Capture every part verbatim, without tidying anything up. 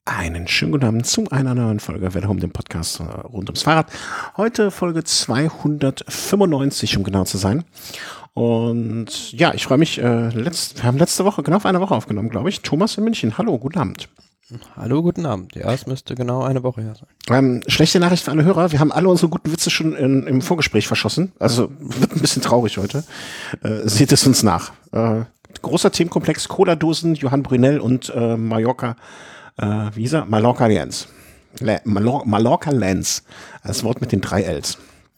Einen schönen guten Abend zu einer neuen Folge Welle um den Podcast rund ums Fahrrad. Heute Folge zweihundertfünfundneunzig, um genau zu sein. Und ja, ich freue mich, äh, letzt, wir haben letzte Woche, genau vor einer Woche aufgenommen, glaube ich. Thomas in München. Hallo, guten Abend. Hallo, guten Abend. Ja, es müsste genau eine Woche her sein. Ähm, schlechte Nachricht für alle Hörer. Wir haben alle unsere guten Witze schon in, im Vorgespräch verschossen. Also wird ein bisschen traurig heute. Äh, seht es uns nach. Äh, großer Themenkomplex, Cola-Dosen, Johann Brunel und äh, Mallorca. Äh, wie hieß er? Mallorca Lens. Le Mallor Mallorca Lens. Das Wort mit den drei Ls.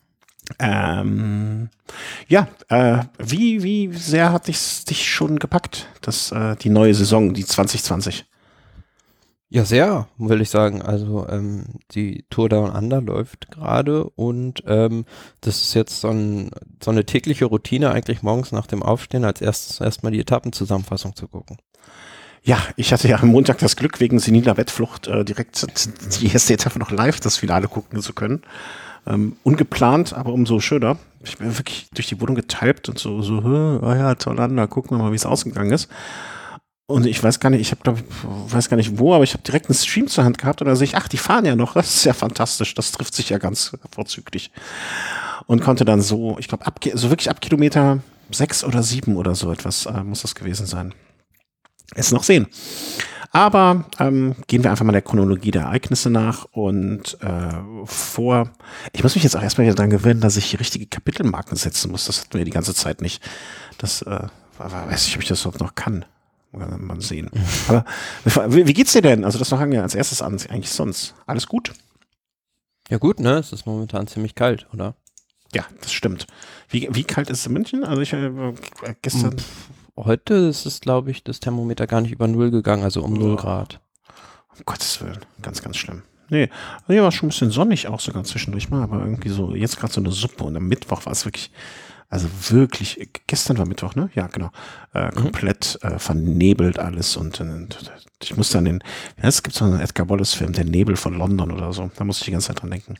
Ähm, ja, äh, wie, wie sehr hat dich, dich schon gepackt, das, äh, die neue Saison, die zwanzig zwanzig? Ja, sehr, will ich sagen. Also ähm, die Tour Down Under läuft gerade und ähm, das ist jetzt so, ein, so eine tägliche Routine, eigentlich morgens nach dem Aufstehen als erstes erstmal die Etappenzusammenfassung zu gucken. Ja, ich hatte ja am Montag das Glück, wegen seniler Wettflucht äh, direkt die erste Etappe noch live, das Finale gucken zu können. Ähm, ungeplant, aber umso schöner. Ich bin wirklich durch die Wohnung getalpt und so, so, oh ja, toll an, da gucken wir mal, wie es ausgegangen ist. Und ich weiß gar nicht, ich habe glaube weiß gar nicht wo, aber ich habe direkt einen Stream zur Hand gehabt und da sehe ich, ach, die fahren ja noch, das ist ja fantastisch, das trifft sich ja ganz vorzüglich. Und konnte dann so, ich glaube, ab, so wirklich ab Kilometer sechs oder sieben oder so etwas äh, muss das gewesen sein. Es noch sehen. Aber ähm, gehen wir einfach mal der Chronologie der Ereignisse nach und äh, vor, ich muss mich jetzt auch erstmal wieder daran gewöhnen, dass ich hier richtige Kapitelmarken setzen muss. Das hatten wir die ganze Zeit nicht. Das, äh, weiß nicht, ob ich das überhaupt noch kann. Mal sehen. Aber wie, wie geht's dir denn? Also das fangen wir als erstes an. Eigentlich sonst. Alles gut? Ja gut, ne? Es ist momentan ziemlich kalt, oder? Ja, das stimmt. Wie, wie kalt ist es in München? Also ich äh, gestern... Pff, heute ist es, glaube ich, das Thermometer gar nicht über null gegangen, also um null Grad. Um Gottes Willen. Ganz, ganz schlimm. Nee, hier war es schon ein bisschen sonnig auch sogar zwischendurch mal, aber irgendwie so, jetzt gerade so eine Suppe und am Mittwoch war es wirklich... Also wirklich, gestern war Mittwoch, ne? Ja, genau. Äh, komplett äh, vernebelt alles und, und ich musste an den, ja, es gibt so einen Edgar Wallace-Film, der Nebel von London oder so. Da muss ich die ganze Zeit dran denken.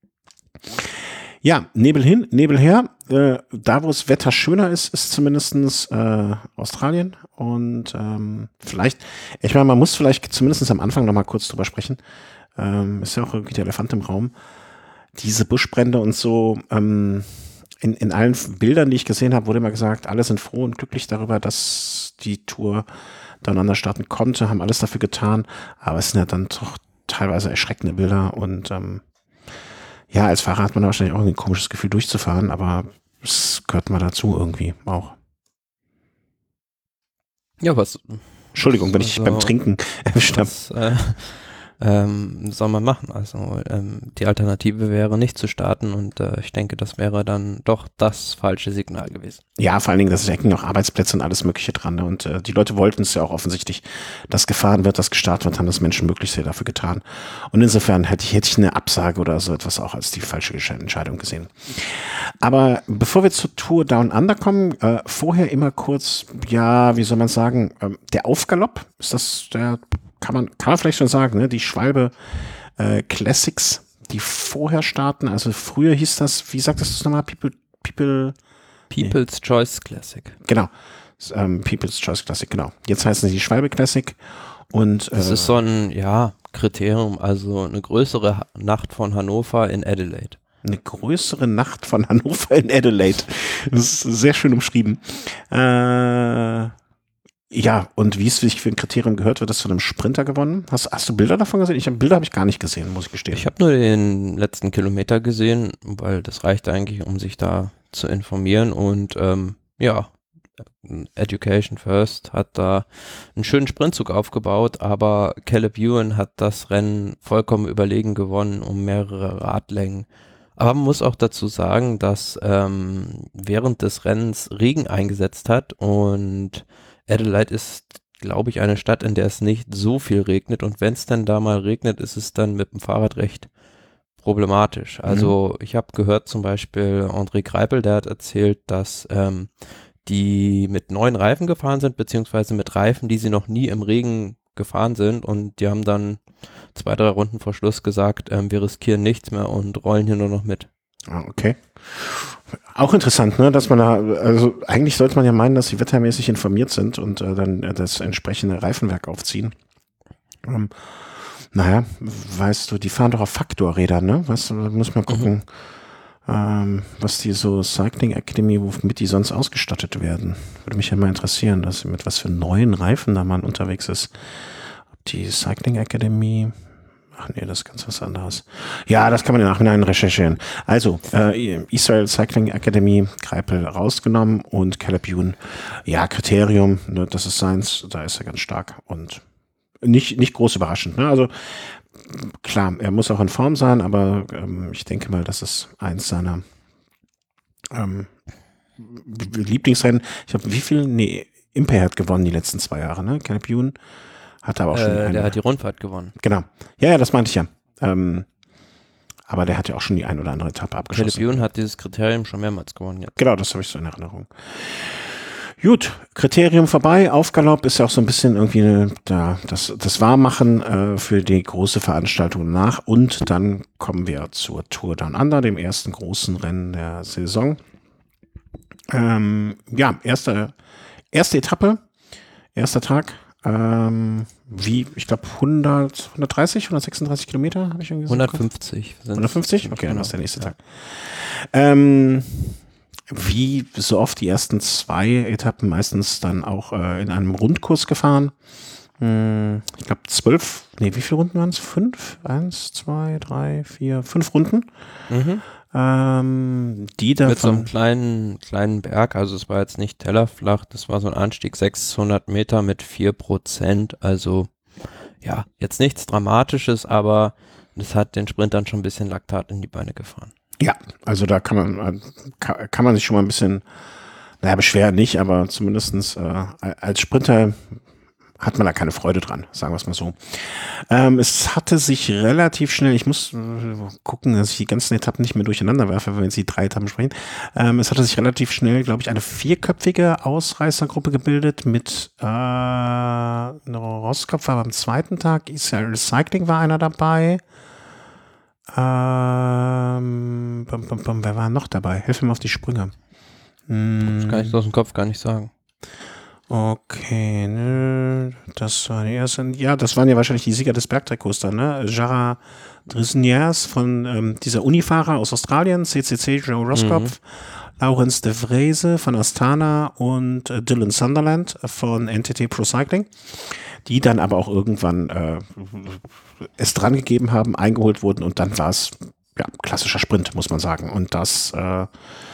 Ja, Nebel hin, Nebel her. Äh, da, wo das Wetter schöner ist, ist zumindestens äh, Australien. Und ähm, vielleicht, ich meine, man muss vielleicht zumindest am Anfang noch mal kurz drüber sprechen. Ähm, ist ja auch irgendwie der Elefant im Raum. Diese Buschbrände und so, ähm, In, in allen Bildern, die ich gesehen habe, wurde immer gesagt, alle sind froh und glücklich darüber, dass die Tour Down Under starten konnte, haben alles dafür getan, aber es sind ja dann doch teilweise erschreckende Bilder und ähm, ja, als Fahrer hat man wahrscheinlich auch irgendwie ein komisches Gefühl durchzufahren, aber es gehört mal dazu irgendwie auch. Ja, was... Entschuldigung, wenn ich also, beim Trinken erwischt habe. Äh, Ähm, soll man machen. Also ähm, die Alternative wäre nicht zu starten und äh, ich denke, das wäre dann doch das falsche Signal gewesen. Ja, vor allen Dingen, das hängen noch Arbeitsplätze und alles Mögliche dran. Ne? Und äh, die Leute wollten es ja auch offensichtlich, dass gefahren wird, dass gestartet wird, haben das Menschen möglichst sehr dafür getan. Und insofern hätte ich, hätte ich eine Absage oder so etwas auch als die falsche Entscheidung gesehen. Aber bevor wir zur Tour Down Under kommen, äh, vorher immer kurz, ja, wie soll man sagen, äh, der Aufgalopp, ist das der... Kann man, kann man vielleicht schon sagen, ne? Die Schwalbe äh, Classics, die vorher starten, also früher hieß das, wie sagtest du es nochmal, People, People People's nee. Choice Classic. Genau, ähm, People's Choice Classic, genau. Jetzt heißen sie die Schwalbe Classic und äh, das ist so ein, ja, Kriterium, also eine größere Nacht von Hannover in Adelaide. Eine größere Nacht von Hannover in Adelaide. Das ist sehr schön umschrieben. Äh, Ja, und wie es sich für ein Kriterium gehört, wird das von einem Sprinter gewonnen. Hast, hast du Bilder davon gesehen? Ich hab, Bilder habe ich gar nicht gesehen, muss ich gestehen. Ich habe nur den letzten Kilometer gesehen, weil das reicht eigentlich, um sich da zu informieren. Und ähm, ja, Education First hat da einen schönen Sprintzug aufgebaut, aber Caleb Ewan hat das Rennen vollkommen überlegen gewonnen um mehrere Radlängen. Aber man muss auch dazu sagen, dass ähm, während des Rennens Regen eingesetzt hat und Adelaide ist, glaube ich, eine Stadt, in der es nicht so viel regnet und wenn es dann da mal regnet, ist es dann mit dem Fahrrad recht problematisch. Also mhm. ich habe gehört zum Beispiel André Greipel, der hat erzählt, dass ähm, die mit neuen Reifen gefahren sind, beziehungsweise mit Reifen, die sie noch nie im Regen gefahren sind und die haben dann zwei, drei Runden vor Schluss gesagt, ähm, wir riskieren nichts mehr und rollen hier nur noch mit. Ah, okay. Auch interessant, ne, dass man da, also eigentlich sollte man ja meinen, dass sie wettermäßig informiert sind und äh, dann äh, das entsprechende Reifenwerk aufziehen. Ähm, Naja, weißt du, die fahren doch auf Faktorrädern, ne? Weißt du, da muss man gucken, mhm. ähm, was die so Cycling Academy, womit die sonst ausgestattet werden. Würde mich ja mal interessieren, dass mit was für neuen Reifen da man unterwegs ist. Ob die Cycling Academy, ach nee, das ist ganz was anderes. Ja, das kann man im Nachhinein recherchieren. Also, äh, Israel Cycling Academy, Greipel rausgenommen und Caleb Ewan, ja, Kriterium, ne, das ist seins, da ist er ganz stark und Nicht, nicht groß überraschend. Ne? Also klar, er muss auch in Form sein, aber ähm, ich denke mal, das ist eins seiner ähm, Lieblingsrennen. Ich glaube, wie viel? Nee, Impey hat gewonnen die letzten zwei Jahre. Ne? Caleb Ewan hat aber auch schon. Äh, eine, der hat die Rundfahrt gewonnen. Genau. Ja, ja, das meinte ich ja. Ähm, aber der hat ja auch schon die ein oder andere Etappe abgeschlossen. Caleb Ewan hat dieses Kriterium schon mehrmals gewonnen. Jetzt. Genau, das habe ich so in Erinnerung. Gut, Kriterium vorbei, Aufgalopp ist ja auch so ein bisschen irgendwie eine, da, das, das Warmmachen äh, für die große Veranstaltung nach und dann kommen wir zur Tour Down Under, dem ersten großen Rennen der Saison. Ähm, ja, erste, erste Etappe, erster Tag, ähm, wie, ich glaube hundert, hundertdreißig, hundertsechsunddreißig Kilometer, habe ich irgendwie gesagt. hundertfünfzig. hundertfünfzig? Okay, dann ist der nächste Tag. Ähm, Wie so oft die ersten zwei Etappen meistens dann auch äh, in einem Rundkurs gefahren. Hm, ich glaube zwölf, nee, wie viele Runden waren es? Fünf? Eins, zwei, drei, vier, fünf Runden. Mhm. Ähm, die davon Mit so einem kleinen, kleinen Berg, also es war jetzt nicht tellerflach, das war so ein Anstieg, sechshundert Meter mit vier Prozent, also ja, jetzt nichts Dramatisches, aber das hat den Sprintern schon ein bisschen Laktat in die Beine gefahren. Ja, also da kann man, kann, kann man sich schon mal ein bisschen, naja, beschweren nicht, aber zumindestens äh, als Sprinter hat man da keine Freude dran, sagen wir es mal so. Ähm, es hatte sich relativ schnell, ich muss äh, gucken, dass ich die ganzen Etappen nicht mehr durcheinander werfe, wenn wir jetzt die drei Etappen sprechen. Ähm, es hatte sich relativ schnell, glaube ich, eine vierköpfige Ausreißergruppe gebildet mit äh, Roskopf war beim zweiten Tag, Israel Cycling war einer dabei. Ähm, bum, bum, bum, wer war noch dabei? Hilf mir mal auf die Sprünge. Hm. Das kann ich aus dem Kopf gar nicht sagen. Okay, ne, das war die erste. Ja, das waren ja wahrscheinlich die Sieger des Bergtrikots dann, ne? Jara Drisniers von ähm, dieser Unifahrer aus Australien, C C C Joe Roskopf, mhm. Laurens de Vreze von Astana und äh, Dylan Sunderland von N T T Pro Cycling, die dann aber auch irgendwann äh, es dran gegeben haben, eingeholt wurden und dann war es ja klassischer Sprint, muss man sagen. Und das, äh,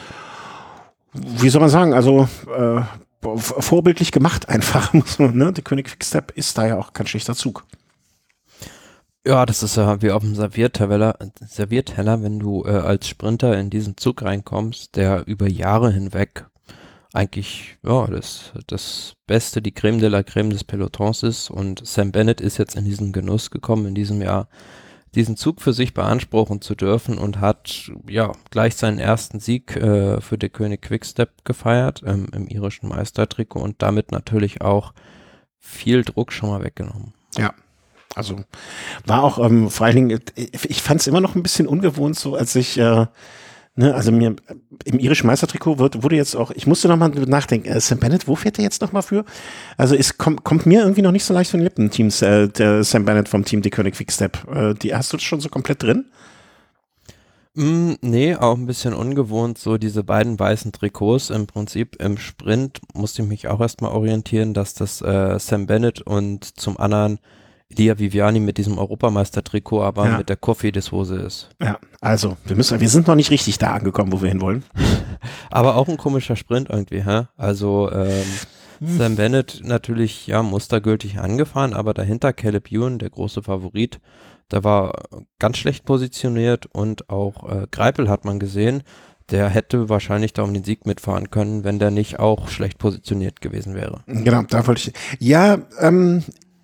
wie soll man sagen, also äh, vorbildlich gemacht einfach, muss man, ne? Der König Quickstep ist da ja auch kein schlechter Zug. Ja, das ist ja wie auf dem Servierteller, Servierteller, wenn du äh, als Sprinter in diesen Zug reinkommst, der über Jahre hinweg eigentlich, ja, das, das Beste, die Creme de la Creme des Pelotons ist und Sam Bennett ist jetzt in diesen Genuss gekommen, in diesem Jahr diesen Zug für sich beanspruchen zu dürfen und hat, ja, gleich seinen ersten Sieg äh, für den König Quickstep gefeiert, ähm, im irischen Meistertrikot und damit natürlich auch viel Druck schon mal weggenommen. Ja. Also war auch ähm, vor allen Dingen, ich fand es immer noch ein bisschen ungewohnt, so als ich, äh, ne, also mir im irischen Meistertrikot wird, wurde jetzt auch, ich musste nochmal nachdenken, äh, Sam Bennett, wo fährt der jetzt nochmal für? Also es kommt, kommt mir irgendwie noch nicht so leicht von den Lippen, Teams, äh, der Sam Bennett vom Team Die König Quickstep. Äh, die, hast du das schon so komplett drin? Mm, nee, auch ein bisschen ungewohnt, so diese beiden weißen Trikots. Im Prinzip im Sprint musste ich mich auch erstmal orientieren, dass das äh, Sam Bennett und zum anderen Elia Viviani mit diesem Europameister-Trikot, aber ja. mit der Cofidis-Hose ist. Ja, also wir müssen, wir sind noch nicht richtig da angekommen, wo wir hinwollen. Aber auch ein komischer Sprint irgendwie, hä? Also ähm, hm. Sam Bennett natürlich ja mustergültig angefahren, aber dahinter Caleb Ewan, der große Favorit, der war ganz schlecht positioniert und auch äh, Greipel hat man gesehen, der hätte wahrscheinlich da um den Sieg mitfahren können, wenn der nicht auch schlecht positioniert gewesen wäre. Genau, da wollte ich, ja, ähm,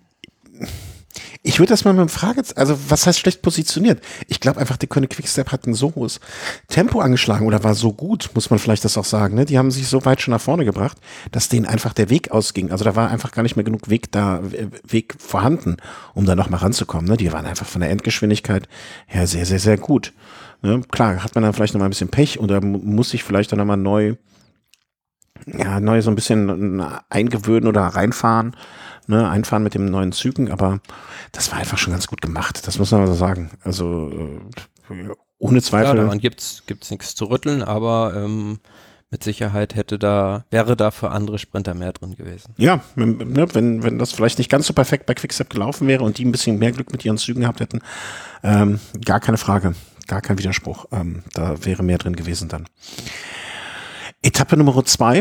ich würde das mal mit einem Fragezeichen, also was heißt schlecht positioniert? Ich glaube einfach, der König Quickstep hat ein so hohes Tempo angeschlagen oder war so gut, muss man vielleicht das auch sagen. Ne? Die haben sich so weit schon nach vorne gebracht, dass denen einfach der Weg ausging. Also da war einfach gar nicht mehr genug Weg da, Weg vorhanden, um da nochmal ranzukommen. Ne? Die waren einfach von der Endgeschwindigkeit her sehr, sehr, sehr gut. Ne? Klar, hat man dann vielleicht nochmal ein bisschen Pech oder muss sich vielleicht dann nochmal neu, ja, neu so ein bisschen eingewöhnen oder reinfahren. ne, einfahren mit den neuen Zügen, aber das war einfach schon ganz gut gemacht, das muss man so sagen. Also äh, ohne Zweifel. Ja, daran gibt's gibt's nichts zu rütteln, aber ähm, mit Sicherheit hätte da, wäre da für andere Sprinter mehr drin gewesen. Ja, ne, wenn, wenn das vielleicht nicht ganz so perfekt bei Quickstep gelaufen wäre und die ein bisschen mehr Glück mit ihren Zügen gehabt hätten, ähm, gar keine Frage, gar kein Widerspruch. Ähm, da wäre mehr drin gewesen dann. Etappe Nummer zwei.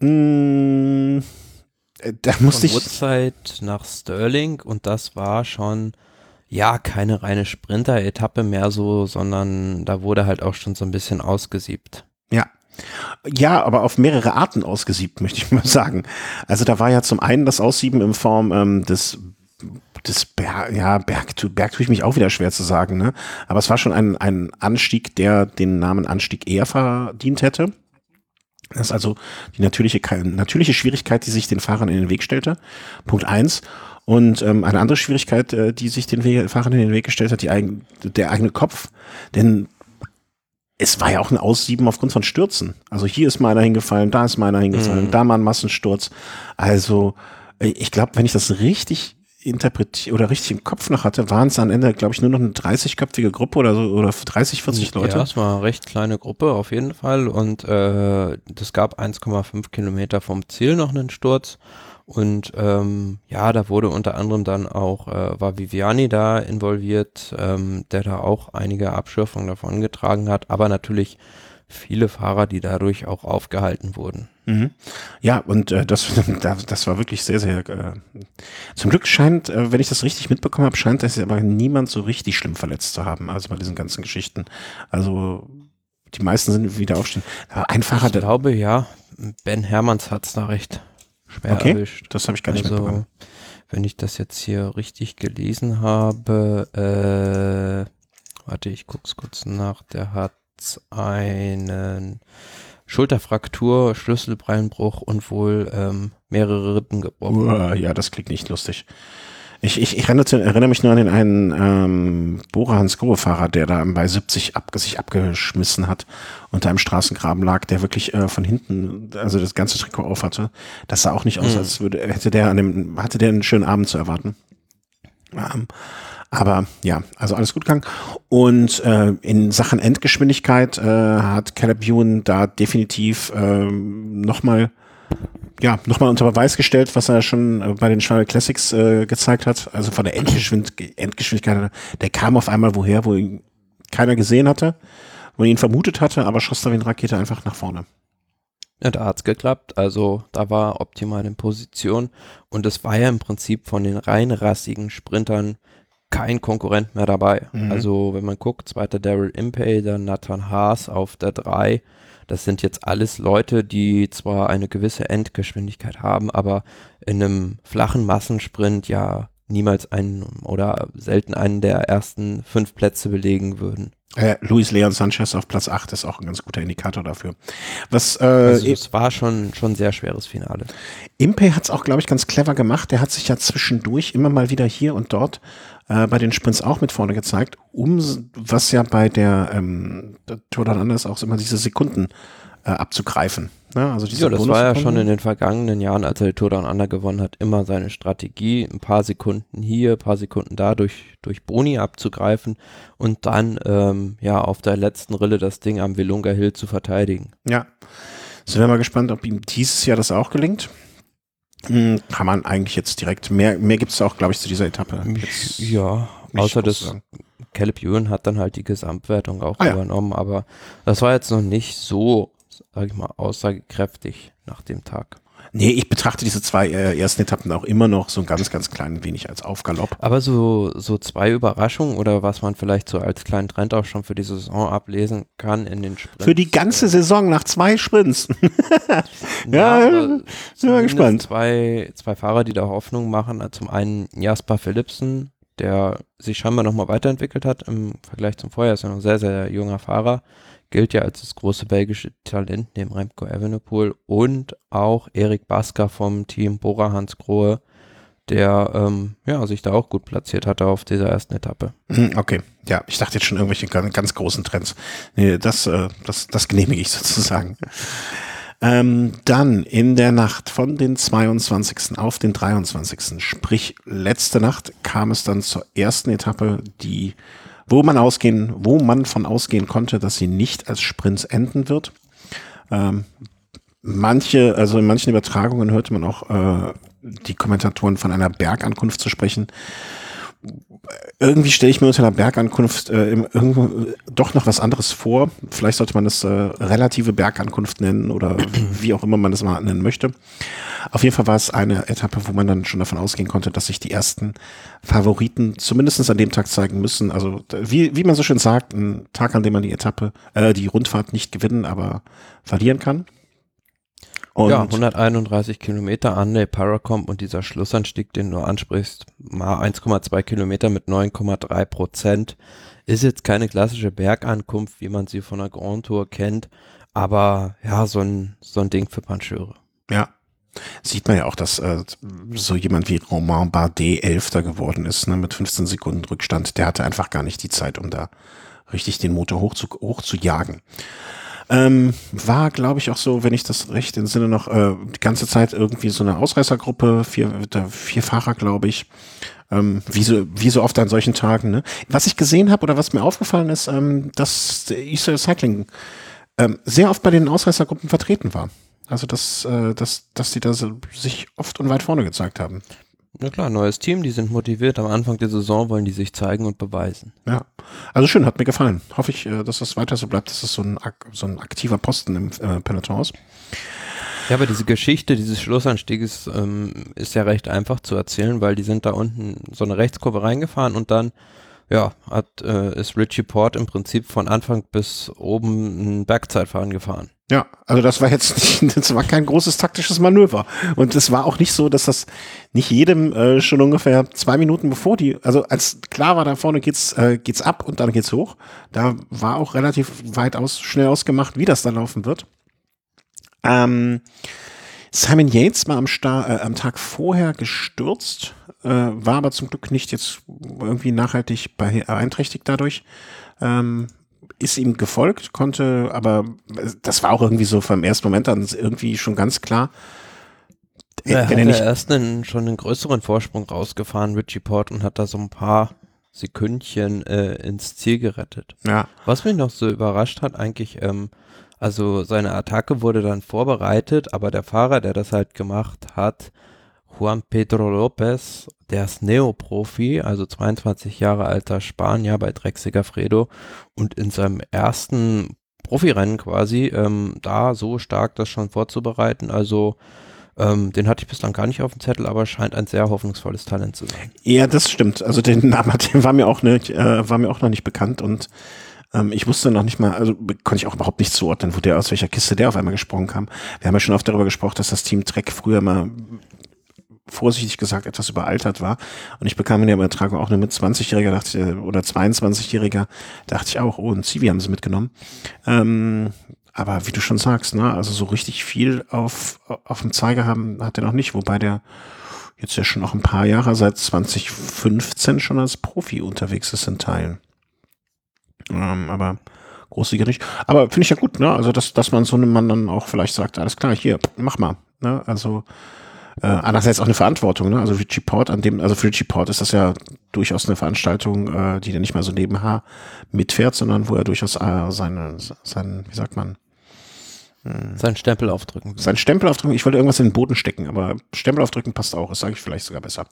Mh, da musste ich. Von Woodside nach Stirling und das war schon, ja, keine reine Sprinter-Etappe mehr so, sondern da wurde halt auch schon so ein bisschen ausgesiebt. Ja. Ja, aber auf mehrere Arten ausgesiebt, möchte ich mal sagen. Also da war ja zum einen das Aussieben in Form ähm, des des Berg, ja, Berg, Berg tue ich mich auch wieder schwer zu sagen, ne? Aber es war schon ein, ein Anstieg, der den Namen Anstieg eher verdient hätte. Das ist also die natürliche, natürliche Schwierigkeit, die sich den Fahrern in den Weg stellte. Punkt eins. Und ähm, eine andere Schwierigkeit, äh, die sich den We- Fahrern in den Weg gestellt hat, die eigen, der eigene Kopf. Denn es war ja auch ein Aussieben aufgrund von Stürzen. Also hier ist mal einer hingefallen, da ist mal einer hingefallen, mhm. da mal ein Massensturz. Also ich glaube, wenn ich das richtig interpretiert oder richtig im Kopf noch hatte, waren es am Ende, glaube ich, nur noch eine dreißigköpfige Gruppe oder so oder dreißig, vierzig Leute. Ja, es war eine recht kleine Gruppe auf jeden Fall und äh, das gab eins Komma fünf Kilometer vom Ziel noch einen Sturz und ähm, ja, da wurde unter anderem dann auch, äh, war Viviani da involviert, ähm, der da auch einige Abschürfungen davon getragen hat, aber natürlich viele Fahrer, die dadurch auch aufgehalten wurden. Mhm. Ja, und äh, das, das war wirklich sehr, sehr, äh, zum Glück scheint, äh, wenn ich das richtig mitbekommen habe, scheint das aber niemand so richtig schlimm verletzt zu haben, also bei diesen ganzen Geschichten. Also die meisten sind wieder aufstehen. Aber ein Fahrer, ich glaube, ja, Ben Hermanns hat es da recht schwer okay, erwischt. Das habe ich gar nicht also, mitbekommen. Wenn ich das jetzt hier richtig gelesen habe, äh, warte, ich guck's kurz nach, der hat einen Schulterfraktur, Schlüsselbeinbruch und wohl ähm, mehrere Rippen gebrochen. Uh, ja, das klingt nicht lustig. Ich, ich, ich erinnere, erinnere mich nur an den einen ähm, Bora Hansgrohe-Fahrer, der da bei siebzig ab, sich abgeschmissen hat und da im Straßengraben lag, der wirklich äh, von hinten, also das ganze Trikot auf hatte. Das sah auch nicht aus, mhm. als würde, hätte der an dem, hatte der einen schönen Abend zu erwarten. Ähm, Aber ja, also alles gut gegangen. Und äh, in Sachen Endgeschwindigkeit äh, hat Caleb Ewan da definitiv ähm, nochmal ja, nochmal unter Beweis gestellt, was er schon äh, bei den Schwalbe Classics äh, gezeigt hat. Also von der Endgeschwind Endgeschwindigkeit, der kam auf einmal woher, wo ihn keiner gesehen hatte, wo ihn ihn vermutet hatte, aber schoss da wie eine Rakete einfach nach vorne. Ja, da hat's geklappt, also da war optimal in Position und es war ja im Prinzip von den rein rassigen Sprintern kein Konkurrent mehr dabei. Mhm. Also wenn man guckt, zweiter Daryl Impey, dann Nathan Haas auf der drei, das sind jetzt alles Leute, die zwar eine gewisse Endgeschwindigkeit haben, aber in einem flachen Massensprint ja niemals einen oder selten einen der ersten fünf Plätze belegen würden. Äh, Luis Leon Sanchez auf Platz acht ist auch ein ganz guter Indikator dafür. Was, äh, also es war schon schon ein sehr schweres Finale. Impey hat es auch, glaube ich, ganz clever gemacht. Der hat sich ja zwischendurch immer mal wieder hier und dort äh, bei den Sprints auch mit vorne gezeigt, um was ja bei der, ähm, der Tour Down Under ist auch immer diese Sekunden äh, abzugreifen. Ne? Also diese ja, das war ja schon in den vergangenen Jahren, als er die Tour Down Under gewonnen hat, immer seine Strategie, ein paar Sekunden hier, ein paar Sekunden da durch, durch Boni abzugreifen und dann ähm, ja auf der letzten Rille das Ding am Willunga Hill zu verteidigen. Ja, sind wir mal gespannt, ob ihm dieses Jahr das auch gelingt. Hm, kann man eigentlich jetzt direkt, mehr, mehr gibt es auch, glaube ich, zu dieser Etappe. Jetzt ja, außer dass Caleb Ewan hat dann halt die Gesamtwertung auch ah, übernommen, ja. Aber das war jetzt noch nicht so, sag ich mal, aussagekräftig nach dem Tag. Nee, ich betrachte diese zwei äh, ersten Etappen auch immer noch so ein ganz, ganz klein wenig als Aufgalopp. Aber so, so zwei Überraschungen oder was man vielleicht so als kleinen Trend auch schon für die Saison ablesen kann in den Sprints. Für die ganze Saison nach zwei Sprints. ja, ja sind wir gespannt. Zwei, zwei Fahrer, die da Hoffnung machen. Zum einen Jasper Philipsen, der sich scheinbar nochmal weiterentwickelt hat im Vergleich zum Vorjahr. Ist ja noch ein sehr, sehr junger Fahrer. Gilt ja als das große belgische Talent neben Remco Evenepoel und auch Erik Basker vom Team Bora Hansgrohe, der ähm, ja, sich da auch gut platziert hatte auf dieser ersten Etappe. Okay, ja, ich dachte jetzt schon irgendwelche ganz, ganz großen Trends. Nee, das, äh, das, das genehmige ich sozusagen. Ähm, dann in der Nacht von den zweiundzwanzigsten auf den dreiundzwanzigsten, sprich letzte Nacht, kam es dann zur ersten Etappe, die, wo man ausgehen, wo man von ausgehen konnte, dass sie nicht als Sprint enden wird. Ähm, manche, also in manchen Übertragungen hörte man auch äh, die Kommentatoren von einer Bergankunft zu sprechen. Irgendwie stelle ich mir unter einer Bergankunft äh, im, irgendwo äh, doch noch was anderes vor. Vielleicht sollte man das äh, relative Bergankunft nennen oder wie auch immer man das mal nennen möchte. Auf jeden Fall war es eine Etappe, wo man dann schon davon ausgehen konnte, dass sich die ersten Favoriten zumindest an dem Tag zeigen müssen. Also wie, wie man so schön sagt, ein Tag, an dem man die Etappe, äh, die Rundfahrt nicht gewinnen, aber verlieren kann. Und ja, hunderteinunddreißig Kilometer Anley Paracombe und dieser Schlussanstieg, den du ansprichst, mal eins Komma zwei Kilometer mit neun Komma drei Prozent, ist jetzt keine klassische Bergankunft, wie man sie von der Grand Tour kennt, aber ja, so ein, so ein Ding für Pancheure. Ja, sieht man ja auch, dass äh, so jemand wie Romain Bardet Elfter geworden ist, ne, mit fünfzehn Sekunden Rückstand. Der hatte einfach gar nicht die Zeit, um da richtig den Motor hoch zu, hoch zu jagen. Ähm, war, glaube ich, auch so, wenn ich das recht im Sinne noch, äh, die ganze Zeit irgendwie so eine Ausreißergruppe, vier, vier Fahrer, glaube ich, ähm, wie, so, wie so oft an solchen Tagen. Ne? Was ich gesehen habe oder was mir aufgefallen ist, ähm, dass Israel Cycling ähm, sehr oft bei den Ausreißergruppen vertreten war. Also, dass, äh, dass, dass die da so sich oft und weit vorne gezeigt haben. Na klar, neues Team, die sind motiviert. Am Anfang der Saison wollen die sich zeigen und beweisen. Ja, also schön, hat mir gefallen. Hoffe ich, dass das weiter so bleibt, dass es so ein, so ein aktiver Posten im äh, Peloton ist. Ja, aber diese Geschichte dieses Schlussanstieges ähm, ist ja recht einfach zu erzählen, weil die sind da unten so eine Rechtskurve reingefahren und dann ja, hat, äh, ist Richie Porte im Prinzip von Anfang bis oben ein Bergzeitfahren gefahren. Ja, also das war jetzt nicht, das war kein großes taktisches Manöver. Und es war auch nicht so, dass das nicht jedem äh, schon ungefähr zwei Minuten bevor die, also als klar war, da vorne geht's, äh, geht's ab und dann geht's hoch. Da war auch relativ weit aus, schnell ausgemacht, wie das da laufen wird. Ähm, Simon Yates war am, Star, äh, am Tag vorher gestürzt, äh, war aber zum Glück nicht jetzt irgendwie nachhaltig beeinträchtigt dadurch. Ähm, ist ihm gefolgt, konnte, aber das war auch irgendwie so vom ersten Moment an irgendwie schon ganz klar. Er hat ja erst einen, schon einen größeren Vorsprung rausgefahren, Richie Porte, und hat da so ein paar Sekündchen äh, ins Ziel gerettet. Ja. Was mich noch so überrascht hat, eigentlich, ähm, also seine Attacke wurde dann vorbereitet, aber der Fahrer, der das halt gemacht hat, Juan Pedro Lopez, der ist Neoprofi, also zweiundzwanzig Jahre alter Spanier bei Trek Segafredo und in seinem ersten Profirennen quasi ähm, da so stark das schon vorzubereiten, also ähm, den hatte ich bislang gar nicht auf dem Zettel, aber scheint ein sehr hoffnungsvolles Talent zu sein. Ja, das stimmt, also den Namen den war mir auch nicht, äh, war mir auch noch nicht bekannt und ähm, ich wusste noch nicht mal, also konnte ich auch überhaupt nicht zuordnen, wo der, aus welcher Kiste der auf einmal gesprungen kam. Wir haben ja schon oft darüber gesprochen, dass das Team Trek früher mal vorsichtig gesagt etwas überaltert war. Und ich bekam in der Übertragung auch eine mit zwanzigjähriger dachte ich, oder zweiundzwanzigjähriger, dachte ich auch, oh, ein Zivi haben sie mitgenommen. Ähm, aber wie du schon sagst, ne, also so richtig viel auf, auf dem Zeiger haben, hat er noch nicht, wobei der jetzt ja schon noch ein paar Jahre, seit zwanzig fünfzehn schon als Profi unterwegs ist in Teilen. Ähm, aber großsicher nicht. Aber finde ich ja gut, ne, also dass, dass man so einem Mann dann auch vielleicht sagt, alles klar, hier, mach mal, ne, also Äh, andererseits auch eine Verantwortung, ne? Also Richie Porte, an dem, also für Richie Porte ist das ja durchaus eine Veranstaltung, äh, die der nicht mal so nebenher mitfährt, sondern wo er durchaus äh, seine, sein, wie sagt man, hm, seinen Stempel aufdrücken. Seinen Stempel aufdrücken. Ich wollte irgendwas in den Boden stecken, aber Stempel aufdrücken passt auch. Das sage ich vielleicht sogar besser.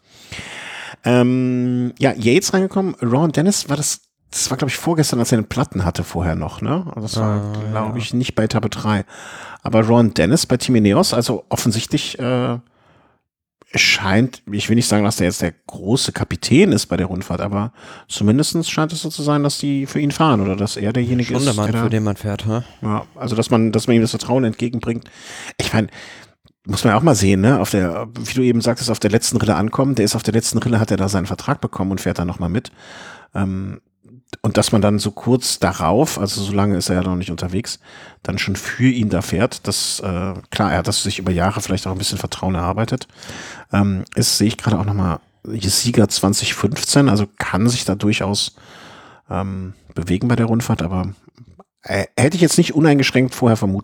Ähm, ja, Yates reingekommen. Ron Dennis war das. Das war, glaube ich, vorgestern, als er den Platten hatte, vorher noch, ne? Also das war, ah, glaube ich, ja. nicht bei Etappe drei. Aber Ron Dennis bei Team Ineos, also offensichtlich äh, scheint, ich will nicht sagen, dass der jetzt der große Kapitän ist bei der Rundfahrt, aber zumindest scheint es so zu sein, dass die für ihn fahren oder dass er derjenige Schon ist. der Mann, der für den man fährt, ha? Ja, also dass man, dass man ihm das Vertrauen entgegenbringt. Ich meine, muss man ja auch mal sehen, ne? Auf der, wie du eben sagtest, auf der letzten Rille ankommen. Der ist auf der letzten Rille, hat er da seinen Vertrag bekommen und fährt da nochmal mit. Ähm, Und dass man dann so kurz darauf, also so lange ist er ja noch nicht unterwegs, dann schon für ihn da fährt, das, äh, klar, er hat das sich über Jahre vielleicht auch ein bisschen Vertrauen erarbeitet. Ähm, ist, sehe ich gerade auch nochmal, Sieger zwanzig fünfzehn, also kann sich da durchaus ähm, bewegen bei der Rundfahrt, aber äh, hätte ich jetzt nicht uneingeschränkt vorher vermutet.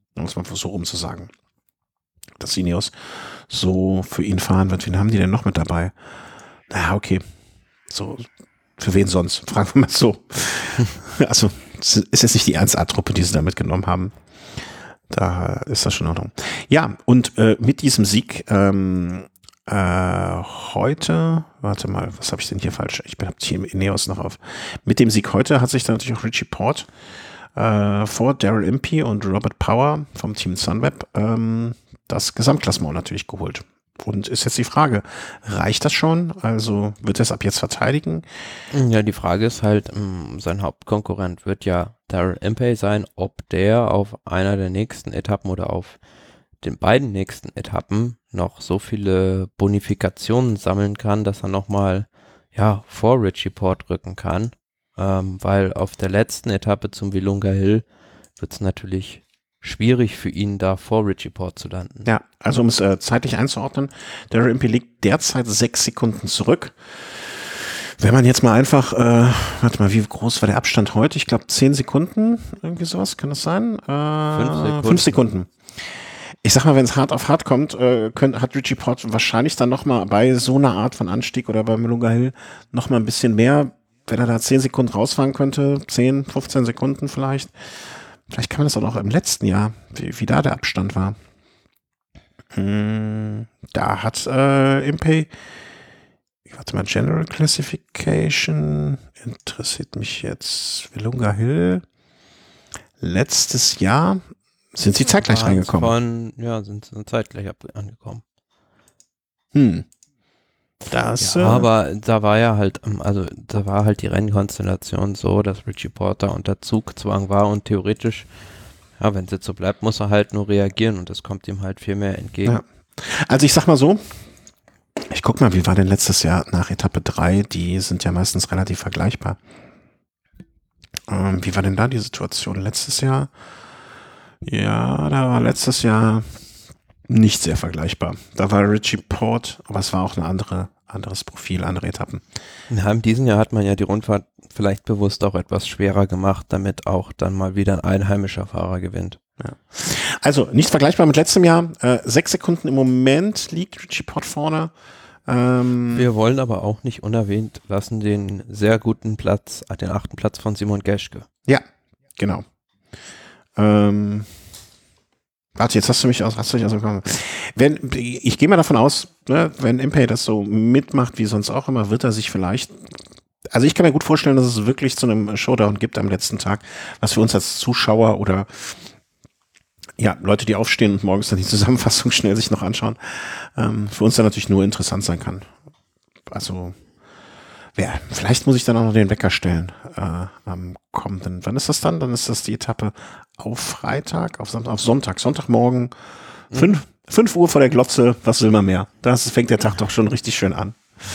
muss man so rum zu sagen. Dass Ineos so für ihn fahren wird. Wen haben die denn noch mit dabei? Naja, okay. So, für wen sonst? Fragen wir mal so. Also, es ist jetzt nicht die ernst A-Truppe, die sie da mitgenommen haben. Da ist das schon in Ordnung. Ja, und äh, mit diesem Sieg ähm, äh, heute, warte mal, was habe ich denn hier falsch? Ich habe Team Ineos noch auf. Mit dem Sieg heute hat sich dann natürlich auch Richie Porte äh, vor Daryl Impey und Robert Power vom Team Sunweb ähm, das Gesamtklassement natürlich geholt. Und ist jetzt die Frage, reicht das schon? Also wird er es ab jetzt verteidigen? Ja, die Frage ist halt, sein Hauptkonkurrent wird ja Daryl Impey sein, ob der auf einer der nächsten Etappen oder auf den beiden nächsten Etappen noch so viele Bonifikationen sammeln kann, dass er nochmal ja, vor Richie Porte rücken kann. Ähm, weil auf der letzten Etappe zum Willunga Hill wird es natürlich schwierig für ihn, da vor Richie Porte zu landen. Ja, also um es äh, zeitlich einzuordnen, Daryl Impey liegt derzeit sechs Sekunden zurück. Wenn man jetzt mal einfach, äh, warte mal, wie groß war der Abstand heute? Ich glaube zehn Sekunden, irgendwie sowas, kann das sein? Äh, Fünf Sekunden. Fünf Sekunden. Ich sag mal, wenn es hart auf hart kommt, äh, könnt, hat Richie Porte wahrscheinlich dann nochmal bei so einer Art von Anstieg oder beim Willunga Hill nochmal ein bisschen mehr, wenn er da zehn Sekunden rausfahren könnte, zehn, fünfzehn Sekunden vielleicht. Vielleicht kann man das auch noch im letzten Jahr, wie, wie da der Abstand war. Hm, da hat äh, Impey, warte mal, General Classification, interessiert mich jetzt, Willunga Hill, letztes Jahr sind sie zeitgleich Waren reingekommen. Von, ja, sind sie zeitgleich ab, angekommen. Hm. Das, Ja, äh, aber da war ja halt, also da war halt die Rennkonstellation so, dass Richie Porte unter Zugzwang war und theoretisch, ja, wenn es jetzt so bleibt, muss er halt nur reagieren und das kommt ihm halt viel mehr entgegen. Ja. Also ich sag mal so, ich guck mal, wie war denn letztes Jahr nach Etappe drei, die sind ja meistens relativ vergleichbar. Ähm, wie war denn da die Situation letztes Jahr? Ja, da war letztes Jahr nicht sehr vergleichbar. Da war Richie Porte, aber es war auch ein andere, anderes Profil, andere Etappen. Ja, in diesem Jahr hat man ja die Rundfahrt vielleicht bewusst auch etwas schwerer gemacht, damit auch dann mal wieder ein einheimischer Fahrer gewinnt. Ja. Also nicht vergleichbar mit letztem Jahr. Äh, sechs Sekunden im Moment liegt Richie Porte vorne. Ähm, Wir wollen aber auch nicht unerwähnt lassen den sehr guten Platz, den achten Platz von Simon Geschke. Ja, genau. Ähm, warte, jetzt hast du mich aus, hast du mich also wenn, ich gehe mal davon aus, ne, wenn Impey das so mitmacht wie sonst auch immer, wird er sich vielleicht, also ich kann mir gut vorstellen, dass es wirklich zu einem Showdown gibt am letzten Tag, was für uns als Zuschauer oder ja, Leute, die aufstehen und morgens dann die Zusammenfassung schnell sich noch anschauen, ähm, für uns dann natürlich nur interessant sein kann. Also ja, vielleicht muss ich dann auch noch den Wecker stellen äh, am kommenden. Wann ist das dann? Dann ist das die Etappe auf Freitag, auf, Sonntag, auf Sonntag, Sonntagmorgen, fünf, fünf Uhr vor der Glotze, was will man mehr? Das fängt der Tag doch schon richtig schön an.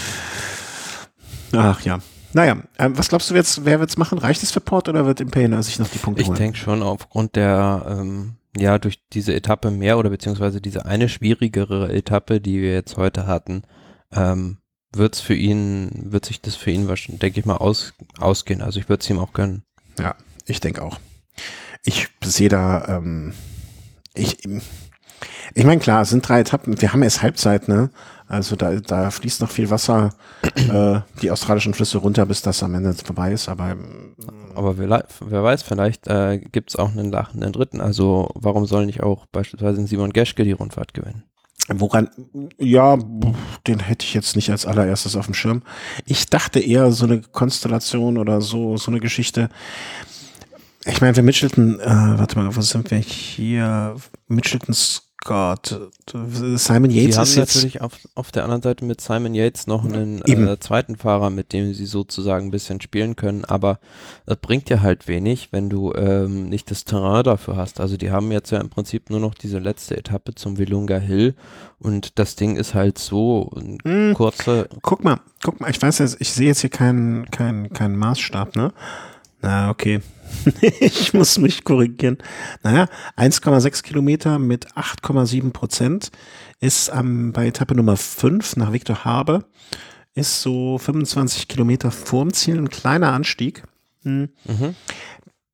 Ach ja. Naja, ähm, was glaubst du jetzt, wer wird's machen? Reicht es für Porte oder wird Impey sich noch die Punkte Ich holen? denke schon aufgrund der, ähm, ja, durch diese Etappe mehr oder beziehungsweise diese eine schwierigere Etappe, die wir jetzt heute hatten, ähm, wird's für ihn, wird sich das für ihn wahrscheinlich, denke ich mal, aus, ausgehen. Also ich würde es ihm auch gönnen. Ja, ich denke auch. Ich sehe da, ähm, ich, ich meine, klar, es sind drei Etappen, wir haben erst Halbzeit, ne? Also da, da fließt noch viel Wasser, äh, die australischen Flüsse runter, bis das am Ende vorbei ist, aber Aber wer, wer weiß, vielleicht äh, gibt es auch einen lachenden Dritten. Also warum soll nicht auch beispielsweise Simon Geschke die Rundfahrt gewinnen? woran, ja, den hätte ich jetzt nicht als allererstes auf dem Schirm. Ich dachte eher so eine Konstellation oder so, so eine Geschichte. Ich meine, wir Mitchelton, äh, warte mal, wo sind wir hier? Mitchelton Scott, Simon Yates Sie haben ist jetzt natürlich auf, auf der anderen Seite mit Simon Yates noch einen Eben. äh, zweiten Fahrer, mit dem sie sozusagen ein bisschen spielen können, aber das bringt ja halt wenig, wenn du ähm, nicht das Terrain dafür hast. Also die haben jetzt ja im Prinzip nur noch diese letzte Etappe zum Willunga Hill und das Ding ist halt so ein Hm. kurzer. Guck mal, guck mal, ich weiß jetzt, ich sehe jetzt hier keinen keinen keinen Maßstab, ne? Na, okay. Ich muss mich korrigieren. Naja, eins Komma sechs Kilometer mit acht Komma sieben Prozent ist ähm, bei Etappe Nummer fünf nach Victor Habe, ist so fünfundzwanzig Kilometer vorm Ziel, ein kleiner Anstieg. Hm. Mhm.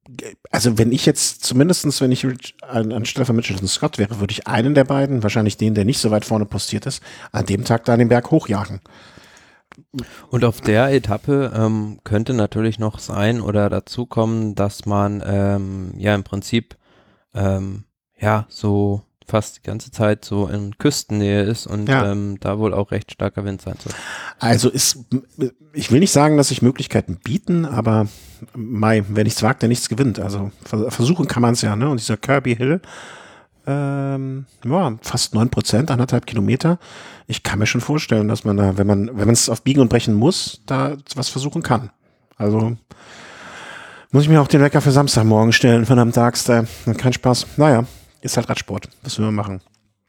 also wenn ich jetzt, zumindestens wenn ich an, anstelle von Mitchelton Scott wäre, würde ich einen der beiden, wahrscheinlich den, der nicht so weit vorne postiert ist, an dem Tag da den Berg hochjagen. Und auf der Etappe ähm, könnte natürlich noch sein oder dazu kommen, dass man ähm, ja im Prinzip ähm, ja so fast die ganze Zeit so in Küstennähe ist und Ja. ähm, da wohl auch recht starker Wind sein soll. Also ist, ich will nicht sagen, dass sich Möglichkeiten bieten, aber Mai, wer nichts wagt, der nichts gewinnt. Also versuchen kann man es ja, ne? Und dieser Kirby Hill, ähm, ja, fast neun Prozent, anderthalb Kilometer. Ich kann mir schon vorstellen, dass man da, wenn man, wenn man es auf Biegen und Brechen muss, da was versuchen kann. Also muss ich mir auch den Wecker für Samstagmorgen stellen, verdammt sagst du, kein Spaß. Naja, ist halt Radsport, was wir machen.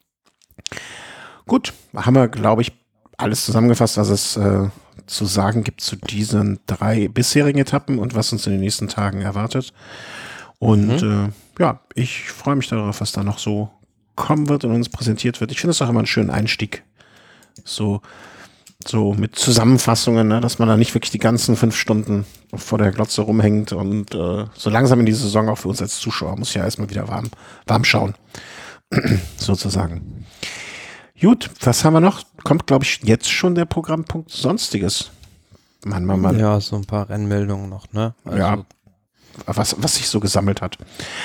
Gut, haben wir, glaube ich, alles zusammengefasst, was es äh, zu sagen gibt zu diesen drei bisherigen Etappen und was uns in den nächsten Tagen erwartet. Und mhm. äh, ja, ich freue mich darauf, was da noch so kommen wird und uns präsentiert wird. Ich finde es auch immer einen schönen Einstieg, so, so mit Zusammenfassungen, ne, dass man da nicht wirklich die ganzen fünf Stunden vor der Glotze rumhängt und äh, so langsam in die Saison auch für uns als Zuschauer muss ja erstmal wieder warm, warm schauen, sozusagen. Gut, was haben wir noch? Kommt, glaube ich, jetzt schon der Programmpunkt Sonstiges. Mann, Mann, Mann. Ja, so ein paar Rennmeldungen noch, ne? Also, ja, was, was sich so gesammelt hat.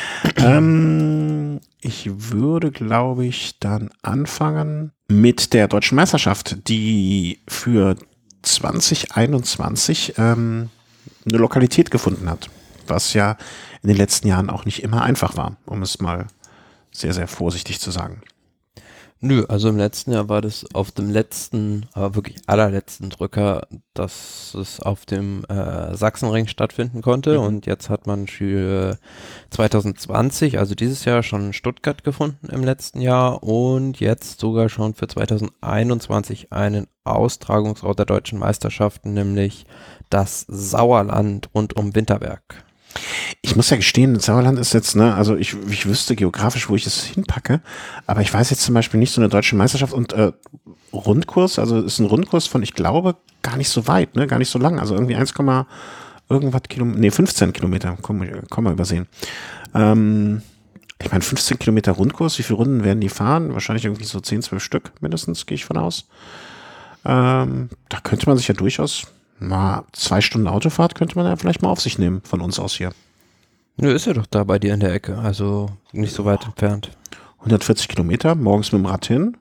ähm, ich würde, glaube ich, dann anfangen mit der Deutschen Meisterschaft, die für zwanzig einundzwanzig ähm, eine Lokalität gefunden hat, was ja in den letzten Jahren auch nicht immer einfach war, um es mal sehr, sehr vorsichtig zu sagen. Nö, also im letzten Jahr war das auf dem letzten, aber wirklich allerletzten Drücker, dass es auf dem äh, Sachsenring stattfinden konnte, mhm. und jetzt hat man für zwanzig zwanzig, also dieses Jahr, schon Stuttgart gefunden im letzten Jahr und jetzt sogar schon für zwanzig einundzwanzig einen Austragungsort der deutschen Meisterschaften, nämlich das Sauerland rund um Winterberg. Ich muss ja gestehen, Sauerland ist jetzt, ne, also ich, ich wüsste geografisch, wo ich es hinpacke, aber ich weiß jetzt zum Beispiel nicht so eine deutsche Meisterschaft und äh, Rundkurs, also ist ein Rundkurs von, ich glaube, gar nicht so weit, ne, gar nicht so lang, also irgendwie eins, irgendwas Kilometer, nee, fünfzehn Kilometer, komm, komm mal übersehen. Ähm, ich meine, fünfzehn Kilometer Rundkurs, wie viele Runden werden die fahren? Wahrscheinlich irgendwie so zehn, zwölf Stück mindestens, gehe ich von aus. Ähm, da könnte man sich ja durchaus mal zwei Stunden Autofahrt könnte man ja vielleicht mal auf sich nehmen, von uns aus hier. Nö, ist ja doch da bei dir in der Ecke, also nicht so weit entfernt. hundertvierzig Kilometer, morgens mit dem Rad hin.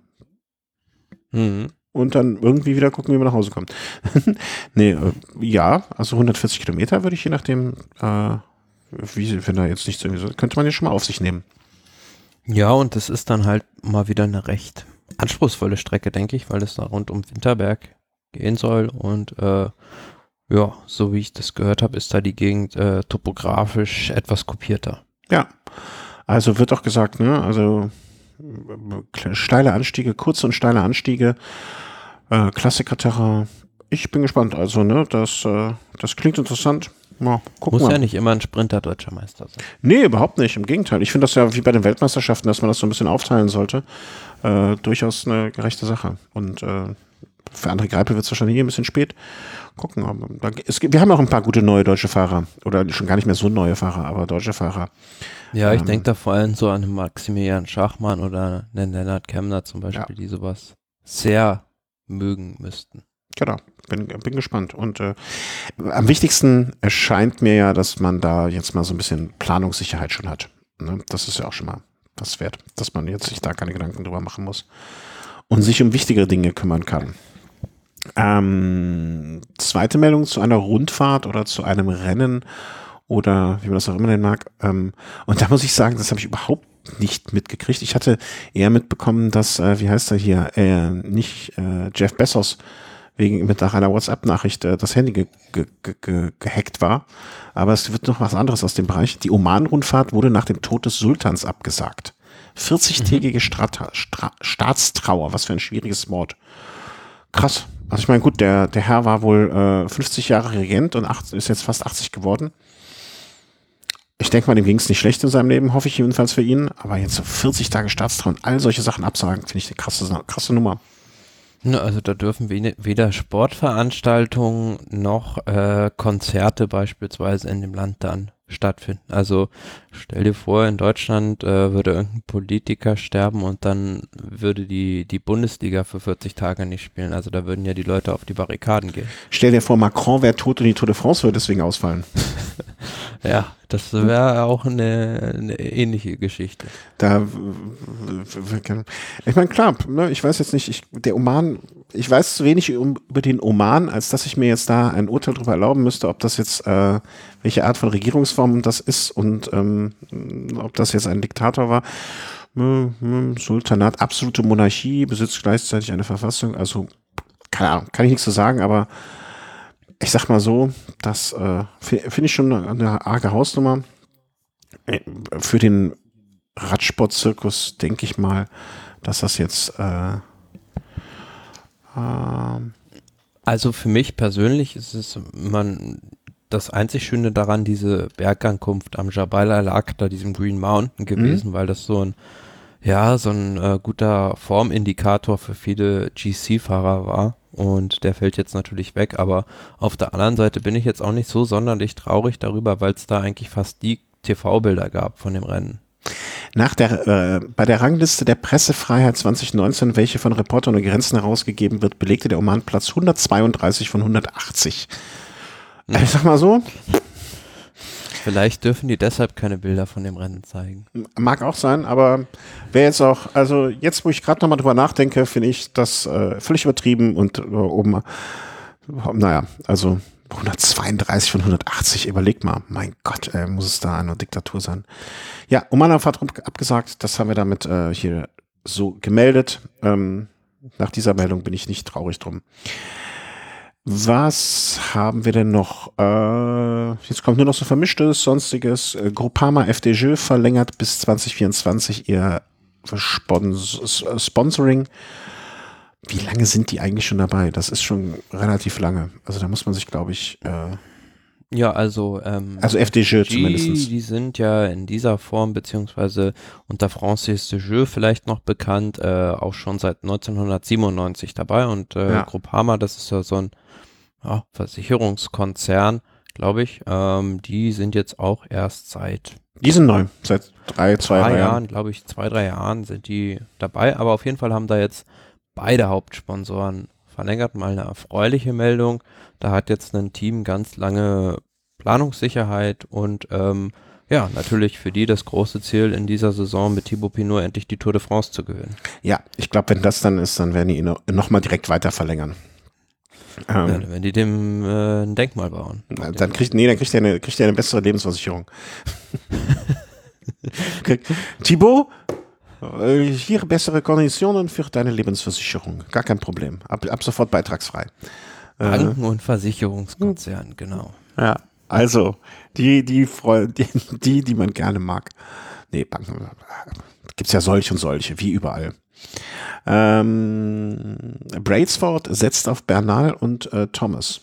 Mhm. Und dann irgendwie wieder gucken, wie wir nach Hause kommen. nee, äh, ja, also hundertvierzig Kilometer würde ich je nachdem, äh, wie, wenn da jetzt nichts irgendwie so, könnte man ja schon mal auf sich nehmen. Ja, und das ist dann halt mal wieder eine recht anspruchsvolle Strecke, denke ich, weil es da rund um Winterberg gehen soll und äh, ja, so wie ich das gehört habe, ist da die Gegend äh, topografisch etwas kopierter. Ja, also wird auch gesagt, ne, also äh, steile Anstiege, kurze und steile Anstiege, äh, Klassiker-Terrain. Ich bin gespannt, also, ne, das, äh, das klingt interessant. Ja, Muss mal. ja nicht immer ein Sprinter deutscher Meister sein. Nee, überhaupt nicht, im Gegenteil. Ich finde das ja wie bei den Weltmeisterschaften, dass man das so ein bisschen aufteilen sollte, äh, durchaus eine gerechte Sache. Und äh, für André Greipel wird es wahrscheinlich ein bisschen spät. Gucken. Aber da, es gibt, wir haben auch ein paar gute neue deutsche Fahrer. Oder schon gar nicht mehr so neue Fahrer, aber deutsche Fahrer. Ja, ich ähm, denke da vor allem so an einen Maximilian Schachmann oder einen Lennart Kemner zum Beispiel, ja. die sowas sehr mögen müssten. Genau, bin, bin gespannt. Und äh, am wichtigsten erscheint mir ja, dass man da jetzt mal so ein bisschen Planungssicherheit schon hat. Ne? Das ist ja auch schon mal was wert, dass man jetzt sich da keine Gedanken drüber machen muss und sich um wichtigere Dinge kümmern kann. Ähm, zweite Meldung zu einer Rundfahrt oder zu einem Rennen oder wie man das auch immer nennen mag. Ähm, und da muss ich sagen, das habe ich überhaupt nicht mitgekriegt. Ich hatte eher mitbekommen, dass, äh, wie heißt er hier, äh, nicht äh, Jeff Bezos wegen mit nach einer WhatsApp-Nachricht äh, das Handy ge ge ge gehackt war. Aber es wird noch was anderes aus dem Bereich. Die Oman-Rundfahrt wurde nach dem Tod des Sultans abgesagt. vierzigtägige mhm. Staatstrauer, was für ein schwieriges Wort. Krass. Also ich meine, gut, der, der Herr war wohl äh, fünfzig Jahre Regent und acht, ist jetzt fast achtzig geworden. Ich denke mal, dem ging es nicht schlecht in seinem Leben, hoffe ich jedenfalls für ihn. Aber jetzt so vierzig Tage Staatstrauer und all solche Sachen absagen, finde ich eine krasse, krasse Nummer. Ne, also da dürfen we- weder Sportveranstaltungen noch äh, Konzerte beispielsweise in dem Land dann stattfinden. Also stell dir vor, in Deutschland äh, würde irgendein Politiker sterben und dann würde die, die Bundesliga für vierzig Tage nicht spielen. Also da würden ja die Leute auf die Barrikaden gehen. Stell dir vor, Macron wäre tot und die Tour de France würde deswegen ausfallen. Ja, das wäre auch eine, eine ähnliche Geschichte. Da, w- w- ich meine, klar, ne, ich weiß jetzt nicht, ich, der Oman, ich weiß zu wenig um, über den Oman, als dass ich mir jetzt da ein Urteil darüber erlauben müsste, ob das jetzt, äh, welche Art von Regierungsform das ist und ähm, ob das jetzt ein Diktator war. Sultanat, absolute Monarchie, besitzt gleichzeitig eine Verfassung, also, keine Ahnung, kann ich nichts zu sagen, aber ich sag mal so, das äh, finde ich schon eine, eine arge Hausnummer. Für den Radsport-Zirkus denke ich mal, dass das jetzt äh, äh, Also für mich persönlich ist es man das einzig Schöne daran, diese Bergankunft am Jabal al-Aqda, diesem Green Mountain gewesen, mhm. weil das so ein ja, so ein äh, guter Formindikator für viele G C-Fahrer war und der fällt jetzt natürlich weg, aber auf der anderen Seite bin ich jetzt auch nicht so sonderlich traurig darüber, weil es da eigentlich fast die T V-Bilder gab von dem Rennen. Nach der, äh, bei der Rangliste der Pressefreiheit zwanzig neunzehn, welche von Reportern ohne Grenzen herausgegeben wird, belegte der Oman Platz hundertzweiunddreißig von hundertachtzig. Mhm. Ich sag mal so, vielleicht dürfen die deshalb keine Bilder von dem Rennen zeigen. Mag auch sein, aber wäre jetzt auch, also jetzt, wo ich gerade nochmal drüber nachdenke, finde ich das äh, völlig übertrieben und äh, oben, naja, also hundertzweiunddreißig von hundertachtzig, überleg mal, mein Gott, äh, muss es da eine Diktatur sein. Ja, Omanov hat abgesagt, das haben wir damit äh, hier so gemeldet. Ähm, nach dieser Meldung bin ich nicht traurig drum. Was haben wir denn noch? Äh, jetzt kommt nur noch so Vermischtes, Sonstiges. Äh, Groupama F D J verlängert bis zwanzig vierundzwanzig ihr Spons- Sponsoring. Wie lange sind die eigentlich schon dabei? Das ist schon relativ lange. Also da muss man sich, glaube ich... Äh, ja, also... Ähm, also F D J zumindest. Die sind ja in dieser Form, beziehungsweise unter Francis de Jeu vielleicht noch bekannt, äh, auch schon seit neunzehnhundertsiebenundneunzig dabei. Und äh, ja. Groupama, das ist ja so ein ja, Versicherungskonzern, glaube ich. Ähm, die sind jetzt auch erst seit... Die sind neu, seit drei, zwei, drei, drei Jahren. Jahren, glaube ich, zwei, drei Jahren sind die dabei. Aber auf jeden Fall haben da jetzt beide Hauptsponsoren verlängert. Mal eine erfreuliche Meldung. Da hat jetzt ein Team ganz lange Planungssicherheit und ähm, ja, natürlich für die das große Ziel in dieser Saison mit Thibaut Pinot endlich die Tour de France zu gewinnen. Ja, ich glaube, wenn das dann ist, dann werden die ihn nochmal direkt weiter verlängern. Ähm, ja, wenn die dem äh, ein Denkmal bauen. Dann kriegt, nee, dann kriegt er eine, kriegt er eine bessere Lebensversicherung. Thibaut, hier bessere Konditionen für deine Lebensversicherung. Gar kein Problem. Ab, ab sofort beitragsfrei. Banken- und Versicherungskonzern, genau. Ja, also die, die, die, die, die man gerne mag. Nee, Banken, gibt's ja solche und solche, wie überall. Ähm, Brailsford setzt auf Bernal und äh, Thomas.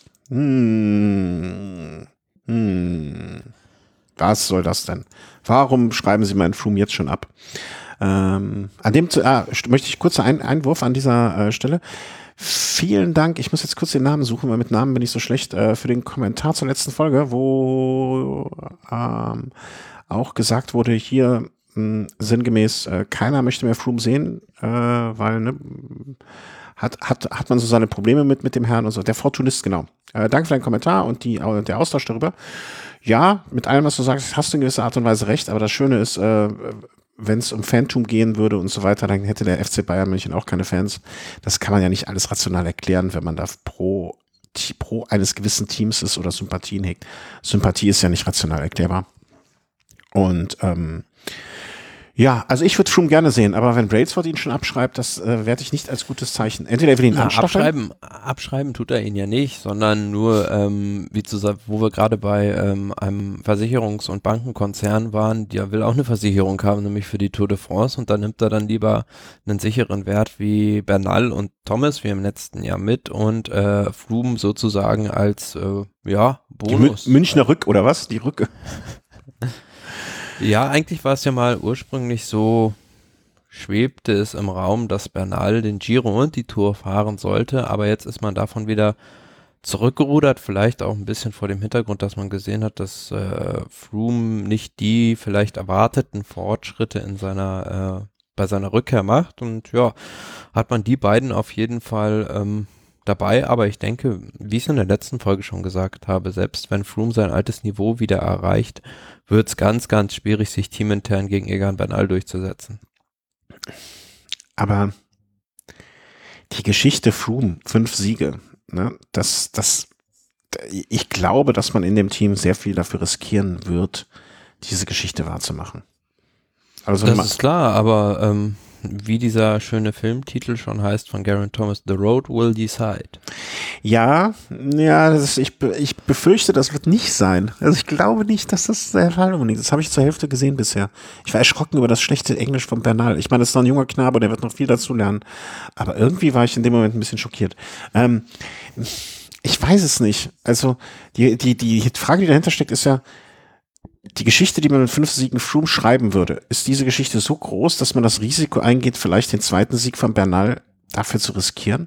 Hm. Hm. Was soll das denn? Warum schreiben Sie meinen Froome jetzt schon ab? Ähm, an dem zu, ah, möchte ich kurz einen Einwurf an dieser äh, Stelle. Vielen Dank, ich muss jetzt kurz den Namen suchen, weil mit Namen bin ich so schlecht, äh, für den Kommentar zur letzten Folge, wo ähm, auch gesagt wurde, hier mh, sinngemäß, äh, keiner möchte mehr Froome sehen, äh, weil ne, hat, hat, hat man so seine Probleme mit, mit dem Herrn und so. Der Fortunist, genau. Äh, danke für deinen Kommentar und die, äh, der Austausch darüber. Ja, mit allem, was du sagst, hast du in gewisser Art und Weise recht, aber das Schöne ist, äh, wenn es um Fantum gehen würde und so weiter, dann hätte der F C Bayern München auch keine Fans. Das kann man ja nicht alles rational erklären, wenn man da pro, pro eines gewissen Teams ist oder Sympathien hegt. Sympathie ist ja nicht rational erklärbar. Und ähm, ja, also ich würde Froome gerne sehen, aber wenn Brailsford ihn schon abschreibt, das äh, werde ich nicht als gutes Zeichen. Entweder er will ihn ja, anstacheln. Abschreiben, abschreiben tut er ihn ja nicht, sondern nur, ähm, wie zu sagen, wo wir gerade bei ähm, einem Versicherungs- und Bankenkonzern waren, der will auch eine Versicherung haben, nämlich für die Tour de France, und dann nimmt er dann lieber einen sicheren Wert wie Bernal und Thomas wie im letzten Jahr mit und äh, Froome sozusagen als äh, ja Bonus. Die Münchner Rück oder was? Die Rücke. Ja, eigentlich war es ja mal ursprünglich so, schwebte es im Raum, dass Bernal den Giro und die Tour fahren sollte, aber jetzt ist man davon wieder zurückgerudert, vielleicht auch ein bisschen vor dem Hintergrund, dass man gesehen hat, dass äh, Froome nicht die vielleicht erwarteten Fortschritte in seiner äh, bei seiner Rückkehr macht, und ja, hat man die beiden auf jeden Fall ähm, dabei, aber ich denke, wie ich es in der letzten Folge schon gesagt habe, selbst wenn Froome sein altes Niveau wieder erreicht, wird es ganz, ganz schwierig, sich teamintern gegen Egan Bernal durchzusetzen. Aber die Geschichte Froome, fünf Siege, ne, das, das, ich glaube, dass man in dem Team sehr viel dafür riskieren wird, diese Geschichte wahrzumachen. Also das ist klar, aber ähm, wie dieser schöne Filmtitel schon heißt von Geraint Thomas, The Road Will Decide. Ja, ja, das ist, ich, ich befürchte, das wird nicht sein. Also ich glaube nicht, dass das der Fall ist. Das habe ich zur Hälfte gesehen bisher. Ich war erschrocken über das schlechte Englisch von Bernal. Ich meine, das ist noch ein junger Knabe, der wird noch viel dazu lernen. Aber irgendwie war ich in dem Moment ein bisschen schockiert. Ähm, ich weiß es nicht. Also die, die, die Frage, die dahinter steckt, ist ja, die Geschichte, die man mit fünf Siegen Froome schreiben würde, ist diese Geschichte so groß, dass man das Risiko eingeht, vielleicht den zweiten Sieg von Bernal dafür zu riskieren?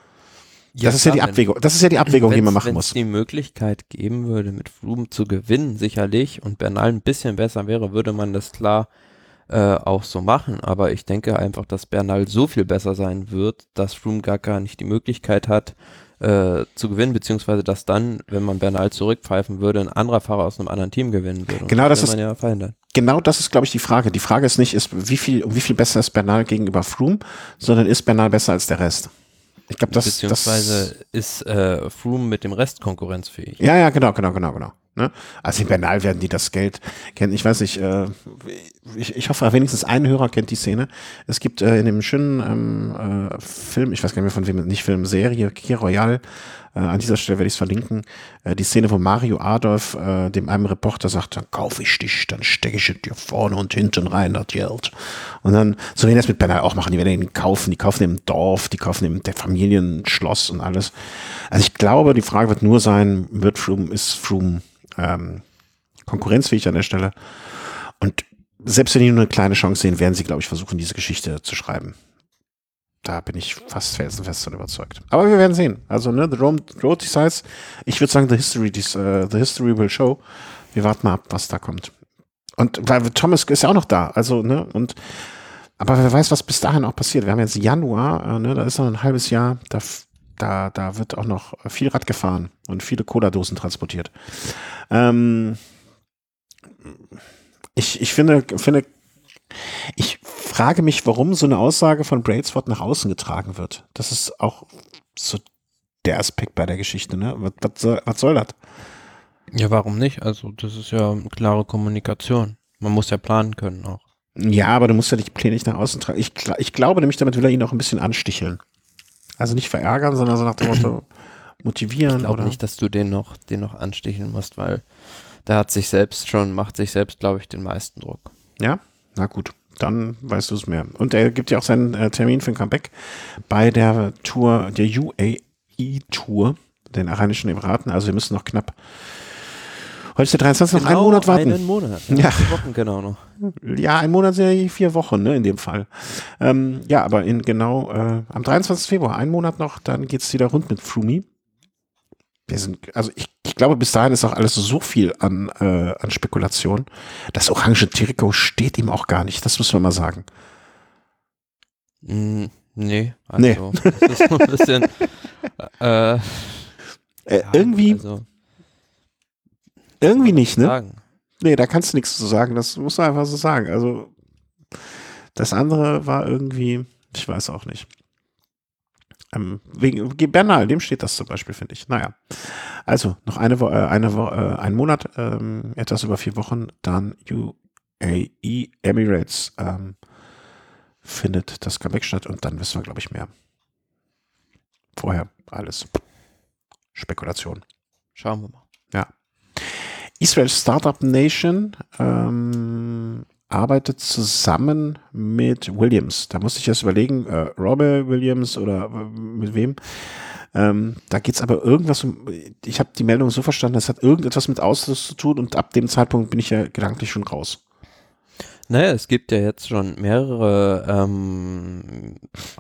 Ja, das ist klar, ja die Abwägung, das ist ja die Abwägung, die man machen muss. Wenn es die Möglichkeit geben würde, mit Froome zu gewinnen, sicherlich, und Bernal ein bisschen besser wäre, würde man das klar äh, auch so machen. Aber ich denke einfach, dass Bernal so viel besser sein wird, dass Froome gar, gar nicht die Möglichkeit hat, Äh, zu gewinnen, beziehungsweise dass dann, wenn man Bernal zurückpfeifen würde, ein anderer Fahrer aus einem anderen Team gewinnen würde. Und genau das, das ist, ja verhindern. Genau das ist, glaube ich, die Frage. Die Frage ist nicht, ist, wie viel, wie viel besser ist Bernal gegenüber Froome, sondern ist Bernal besser als der Rest? Ich glaube, das Beziehungsweise das, ist äh, Froome mit dem Rest konkurrenzfähig. Ja, ja, genau, genau, genau, genau. Ne? Also in Bernal werden die das Geld kennen. Ich weiß nicht, äh, ich, ich hoffe, wenigstens ein Hörer kennt die Szene. Es gibt äh, in dem schönen ähm, äh, Film, ich weiß gar nicht mehr von wem, nicht Film, Serie, Key Royale, äh, an dieser Stelle werde ich es verlinken, äh, die Szene, wo Mario Adolf äh, dem einem Reporter sagt, dann kaufe ich dich, dann stecke ich dir vorne und hinten rein, das Geld. Und dann, so werden die das mit Bernal auch machen, die werden ihn kaufen, die kaufen im Dorf, die kaufen im der Familienschloss und alles. Also ich glaube, die Frage wird nur sein, wird Froome, ist Froome ähm, konkurrenzfähig an der Stelle? Und selbst wenn die nur eine kleine Chance sehen, werden sie, glaube ich, versuchen, diese Geschichte zu schreiben. Da bin ich fast felsenfest von überzeugt. Aber wir werden sehen. Also, ne, The Road, Road Decides. Ich würde sagen, the history, uh, the history will show. Wir warten mal ab, was da kommt. Und weil Thomas ist ja auch noch da. Also, ne, und aber wer weiß, was bis dahin auch passiert. Wir haben jetzt Januar, äh, ne, da ist noch ein halbes Jahr, da, da, da wird auch noch viel Rad gefahren und viele Cola-Dosen transportiert. Ähm, ich, ich finde, finde, ich frage mich, warum so eine Aussage von Brailsford nach außen getragen wird. Das ist auch so der Aspekt bei der Geschichte, ne? Was, was, soll, was soll das? Ja, warum nicht? Also, das ist ja eine klare Kommunikation. Man muss ja planen können auch. Ja, aber du musst ja die Pläne nicht nach außen tragen. Ich, ich glaube nämlich, damit will er ihn auch ein bisschen ansticheln. Also nicht verärgern, sondern so nach dem Motto motivieren. Ich glaube nicht, dass du den noch, den noch ansticheln musst, weil der hat sich selbst schon, macht sich selbst, glaube ich, den meisten Druck. Ja? Na gut, dann weißt du es mehr. Und er gibt ja auch seinen äh, Termin für ein Comeback bei der Tour, der U A E-Tour, den Arabischen Emiraten. Also wir müssen noch knapp, heute ist der dreiundzwanzigste noch genau einen Monat warten. einen Monat, ja. Ja. Vier Wochen genau noch. Ja, ein Monat sind ja vier Wochen, ne, in dem Fall. Ähm, ja, aber in genau, äh, am dreiundzwanzigsten Februar, einen Monat noch, dann geht's wieder rund mit Froome. Wir sind, also ich, ich glaube, bis dahin ist auch alles so viel an, äh, an Spekulation. Das orange Trikot steht ihm auch gar nicht, das müssen wir mal sagen. Mm, nee, also Nee. das ist so ein bisschen äh, Äh, ja, irgendwie, also, irgendwie nicht, ne? sagen. Nee, da kannst du nichts zu sagen, das musst du einfach so sagen. Also, das andere war irgendwie, ich weiß auch nicht. Ähm, wegen Bernal, dem steht das zum Beispiel, finde ich. Naja. Also, noch eine Woche, äh, eine Woche, äh, ein Monat, ähm, etwas über vier Wochen, dann U A E Emirates ähm, findet das Comeback statt und dann wissen wir, glaube ich, mehr. Vorher alles Spekulation. Schauen wir mal. Ja. Israel Startup Nation ähm, arbeitet zusammen mit Williams. Da musste ich erst überlegen, äh, Robert Williams oder äh, mit wem. Ähm, da geht es aber irgendwas um, ich habe die Meldung so verstanden, es hat irgendetwas mit Ausschuss zu tun und ab dem Zeitpunkt bin ich ja gedanklich schon raus. Naja, es gibt ja jetzt schon mehrere ähm,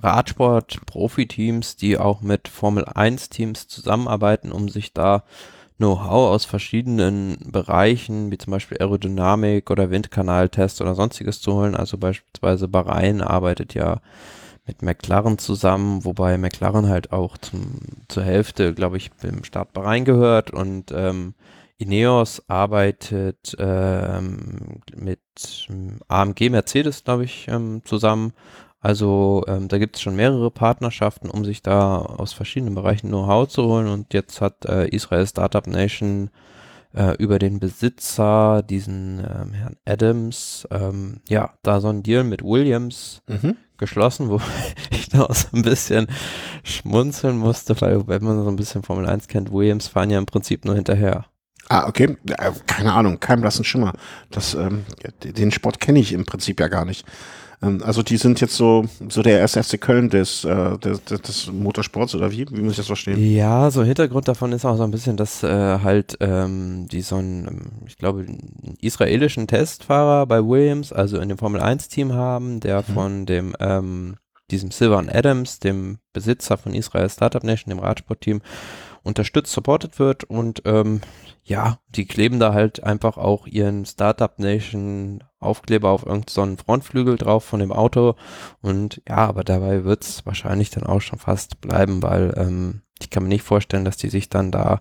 Radsport-Profiteams, die auch mit Formel eins Teams zusammenarbeiten, um sich da Know-how aus verschiedenen Bereichen, wie zum Beispiel Aerodynamik oder Windkanaltest oder sonstiges zu holen. Also beispielsweise Bahrain arbeitet ja mit McLaren zusammen, wobei McLaren halt auch zum, zur Hälfte, glaube ich, im Staat Bahrain gehört und ähm, Ineos arbeitet ähm, mit ähm, A M G Mercedes, glaube ich, ähm, zusammen. Also ähm, da gibt es schon mehrere Partnerschaften, um sich da aus verschiedenen Bereichen Know-how zu holen. Und jetzt hat äh, Israel Startup Nation äh, über den Besitzer, diesen ähm, Herrn Adams, ähm, ja, da so ein Deal mit Williams Mhm. geschlossen, wo ich da auch so ein bisschen schmunzeln musste, weil wenn man so ein bisschen Formel eins kennt, Williams fahren ja im Prinzip nur hinterher. Ah, okay. Ja, keine Ahnung, kein blassen Schimmer. Das, ähm, den Sport kenne ich im Prinzip ja gar nicht. Ähm, also die sind jetzt so, so der erste F C Köln des, äh, des, des, des Motorsports oder wie? Wie muss ich das verstehen? Ja, so Hintergrund davon ist auch so ein bisschen, dass äh, halt ähm, die so einen, ich glaube, einen israelischen Testfahrer bei Williams, also in dem Formel eins Team haben, der Mhm. von dem ähm, diesem Sylvan Adams, dem Besitzer von Israel Startup Nation, dem Radsportteam, unterstützt, supported wird und ähm, ja, die kleben da halt einfach auch ihren Startup Nation Aufkleber auf irgendeinen so Frontflügel drauf von dem Auto und ja, aber dabei wird es wahrscheinlich dann auch schon fast bleiben, weil ähm, ich kann mir nicht vorstellen, dass die sich dann da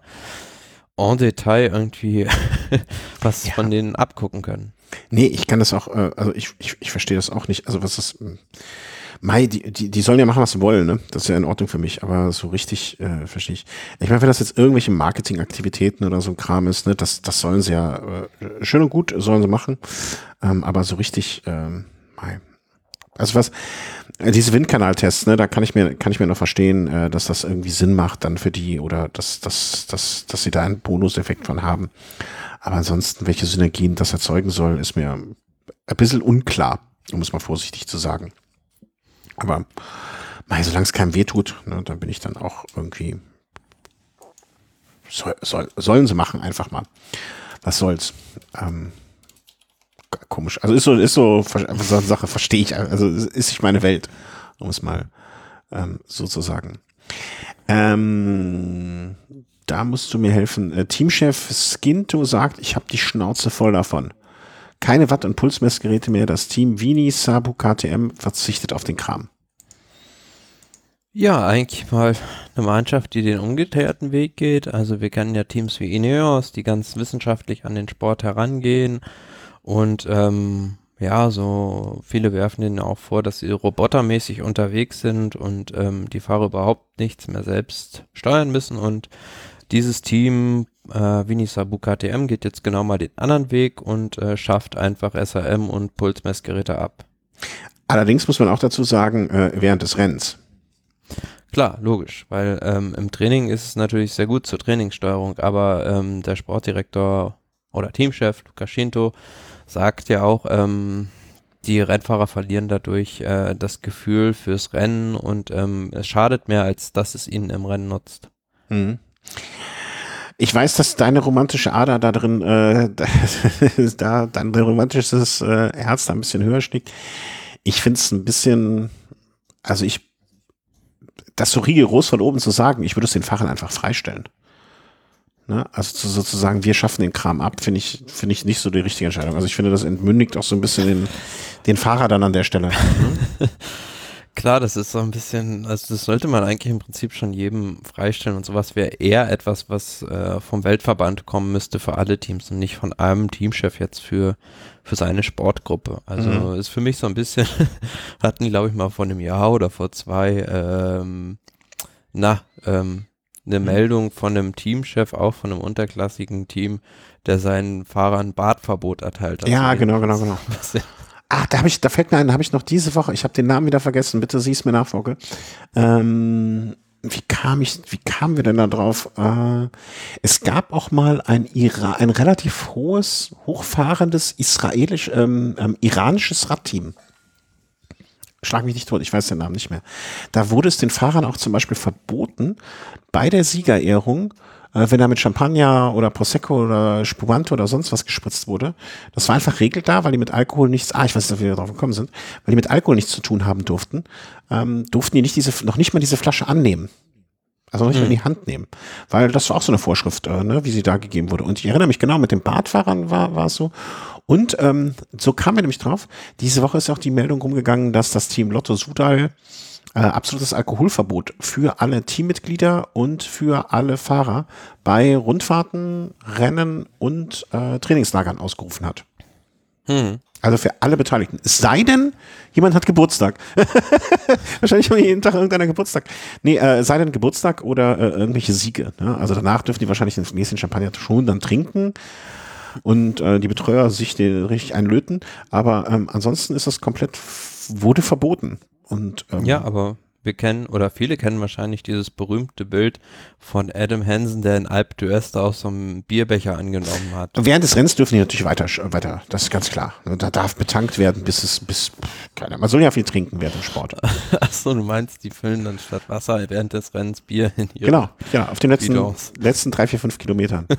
en Detail irgendwie was Ja. von denen abgucken können. Nee, ich kann das auch, äh, also ich, ich, ich verstehe das auch nicht. Also was ist, Mai, die, die, die sollen ja machen, was sie wollen, ne? Das ist ja in Ordnung für mich, aber so richtig äh, verstehe ich. Ich meine, wenn das jetzt irgendwelche Marketingaktivitäten oder so ein Kram ist, ne, das, das sollen sie ja äh, schön und gut, sollen sie machen. Ähm, aber so richtig, ähm, Mai. Also was, äh, diese Windkanaltests, ne, da kann ich mir, kann ich mir noch verstehen, äh, dass das irgendwie Sinn macht dann für die oder dass, dass, dass, dass sie da einen Bonuseffekt von haben. Aber ansonsten, welche Synergien das erzeugen soll, ist mir ein bisschen unklar, um es mal vorsichtig zu sagen. Aber mei, solange es keinem wehtut, ne, da bin ich dann auch irgendwie, soll, soll, sollen sie machen, einfach mal. Was soll's? Ähm, komisch. Also ist so, ist so, so eine Sache, verstehe ich, also ist nicht meine Welt, um es mal ähm, so zu sagen. Ähm, da musst du mir helfen. Äh, Teamchef Skinto sagt, ich habe die Schnauze voll davon. Keine Watt- und Pulsmessgeräte mehr. Das Team Vini Sabu K T M verzichtet auf den Kram. Ja, eigentlich mal eine Mannschaft, die den umgekehrten Weg geht. Also wir kennen ja Teams wie Ineos, die ganz wissenschaftlich an den Sport herangehen und ähm, ja, so viele werfen denen auch vor, dass sie robotermäßig unterwegs sind und ähm, die Fahrer überhaupt nichts mehr selbst steuern müssen und dieses Team äh, Vini Sabu K T M geht jetzt genau mal den anderen Weg und äh, schafft einfach S R M und Pulsmessgeräte ab. Allerdings muss man auch dazu sagen, äh, während des Rennens. Klar, logisch, weil ähm, im Training ist es natürlich sehr gut zur Trainingssteuerung, aber ähm, der Sportdirektor oder Teamchef Luca Scinto sagt ja auch, ähm, die Rennfahrer verlieren dadurch äh, das Gefühl fürs Rennen und ähm, es schadet mehr, als dass es ihnen im Rennen nutzt. Mhm. Ich weiß, dass deine romantische Ader da drin, äh, da dein romantisches äh, Herz da ein bisschen höher schlägt. Ich finde es ein bisschen, also ich das so rigoros von oben zu sagen, ich würde es den Fahrern einfach freistellen. Ne? Also zu, sozusagen, wir schaffen den Kram ab, finde ich, finde ich nicht so die richtige Entscheidung. Also ich finde, das entmündigt auch so ein bisschen den, den Fahrer dann an der Stelle. Ne? Klar, das ist so ein bisschen, also das sollte man eigentlich im Prinzip schon jedem freistellen und sowas wäre eher etwas, was äh, vom Weltverband kommen müsste für alle Teams und nicht von einem Teamchef jetzt für, für seine Sportgruppe. Also mhm. ist für mich so ein bisschen, hatten die glaube ich mal vor einem Jahr oder vor zwei, ähm, na, ähm, eine mhm. Meldung von einem Teamchef, auch von einem unterklassigen Team, der seinen Fahrern Badverbot erteilt hat. Ja, genau, genau, genau. Ah, da habe ich, da fällt mir ein, da habe ich noch diese Woche, ich habe den Namen wieder vergessen, bitte sieh's mir nach, Vogel. Ähm, wie kam ich, wie kamen wir denn da drauf? Äh, es gab auch mal ein Ira, ein relativ hohes, hochfahrendes israelisch, ähm, ähm, iranisches Radteam. Schlag mich nicht tot, ich weiß den Namen nicht mehr. Da wurde es den Fahrern auch zum Beispiel verboten, bei der Siegerehrung äh, wenn da mit Champagner oder Prosecco oder Spumante oder sonst was gespritzt wurde. Das war einfach Regel da, weil die mit Alkohol nichts, ah, ich weiß nicht, ob wir darauf gekommen sind, weil die mit Alkohol nichts zu tun haben durften, ähm, durften die nicht diese, noch nicht mal diese Flasche annehmen. Also noch nicht mal in die Hand nehmen. Weil das war auch so eine Vorschrift, äh, ne, wie sie da gegeben wurde. Und ich erinnere mich genau, mit den Bartfahrern war, war es so. Und ähm, so kamen wir nämlich drauf, diese Woche ist auch die Meldung rumgegangen, dass das Team Lotto Sudal äh, absolutes Alkoholverbot für alle Teammitglieder und für alle Fahrer bei Rundfahrten, Rennen und äh, Trainingslagern ausgerufen hat. Hm. Also für alle Beteiligten. Es sei denn, jemand hat Geburtstag. Wahrscheinlich haben jeden Tag irgendeiner Geburtstag. Nee, äh, sei denn Geburtstag oder äh, irgendwelche Siege. Ne? Also danach dürfen die wahrscheinlich den nächsten Champagner schon dann trinken und äh, die Betreuer sich den richtig einlöten. Aber ähm, ansonsten ist das komplett, wurde verboten. Und, ähm, ja, aber wir kennen, oder viele kennen wahrscheinlich dieses berühmte Bild von Adam Hansen, der in Alpe d'Huez da aus so einem Bierbecher angenommen hat. Während des Rennens dürfen die natürlich weiter, weiter, das ist ganz klar. Da darf betankt werden, bis es, bis, keiner, man soll ja viel trinken während dem Sport. Achso, du meinst, die füllen dann statt Wasser während des Rennens Bier in ihre Genau, ja, auf den letzten, Bidons. letzten drei, vier, fünf Kilometern.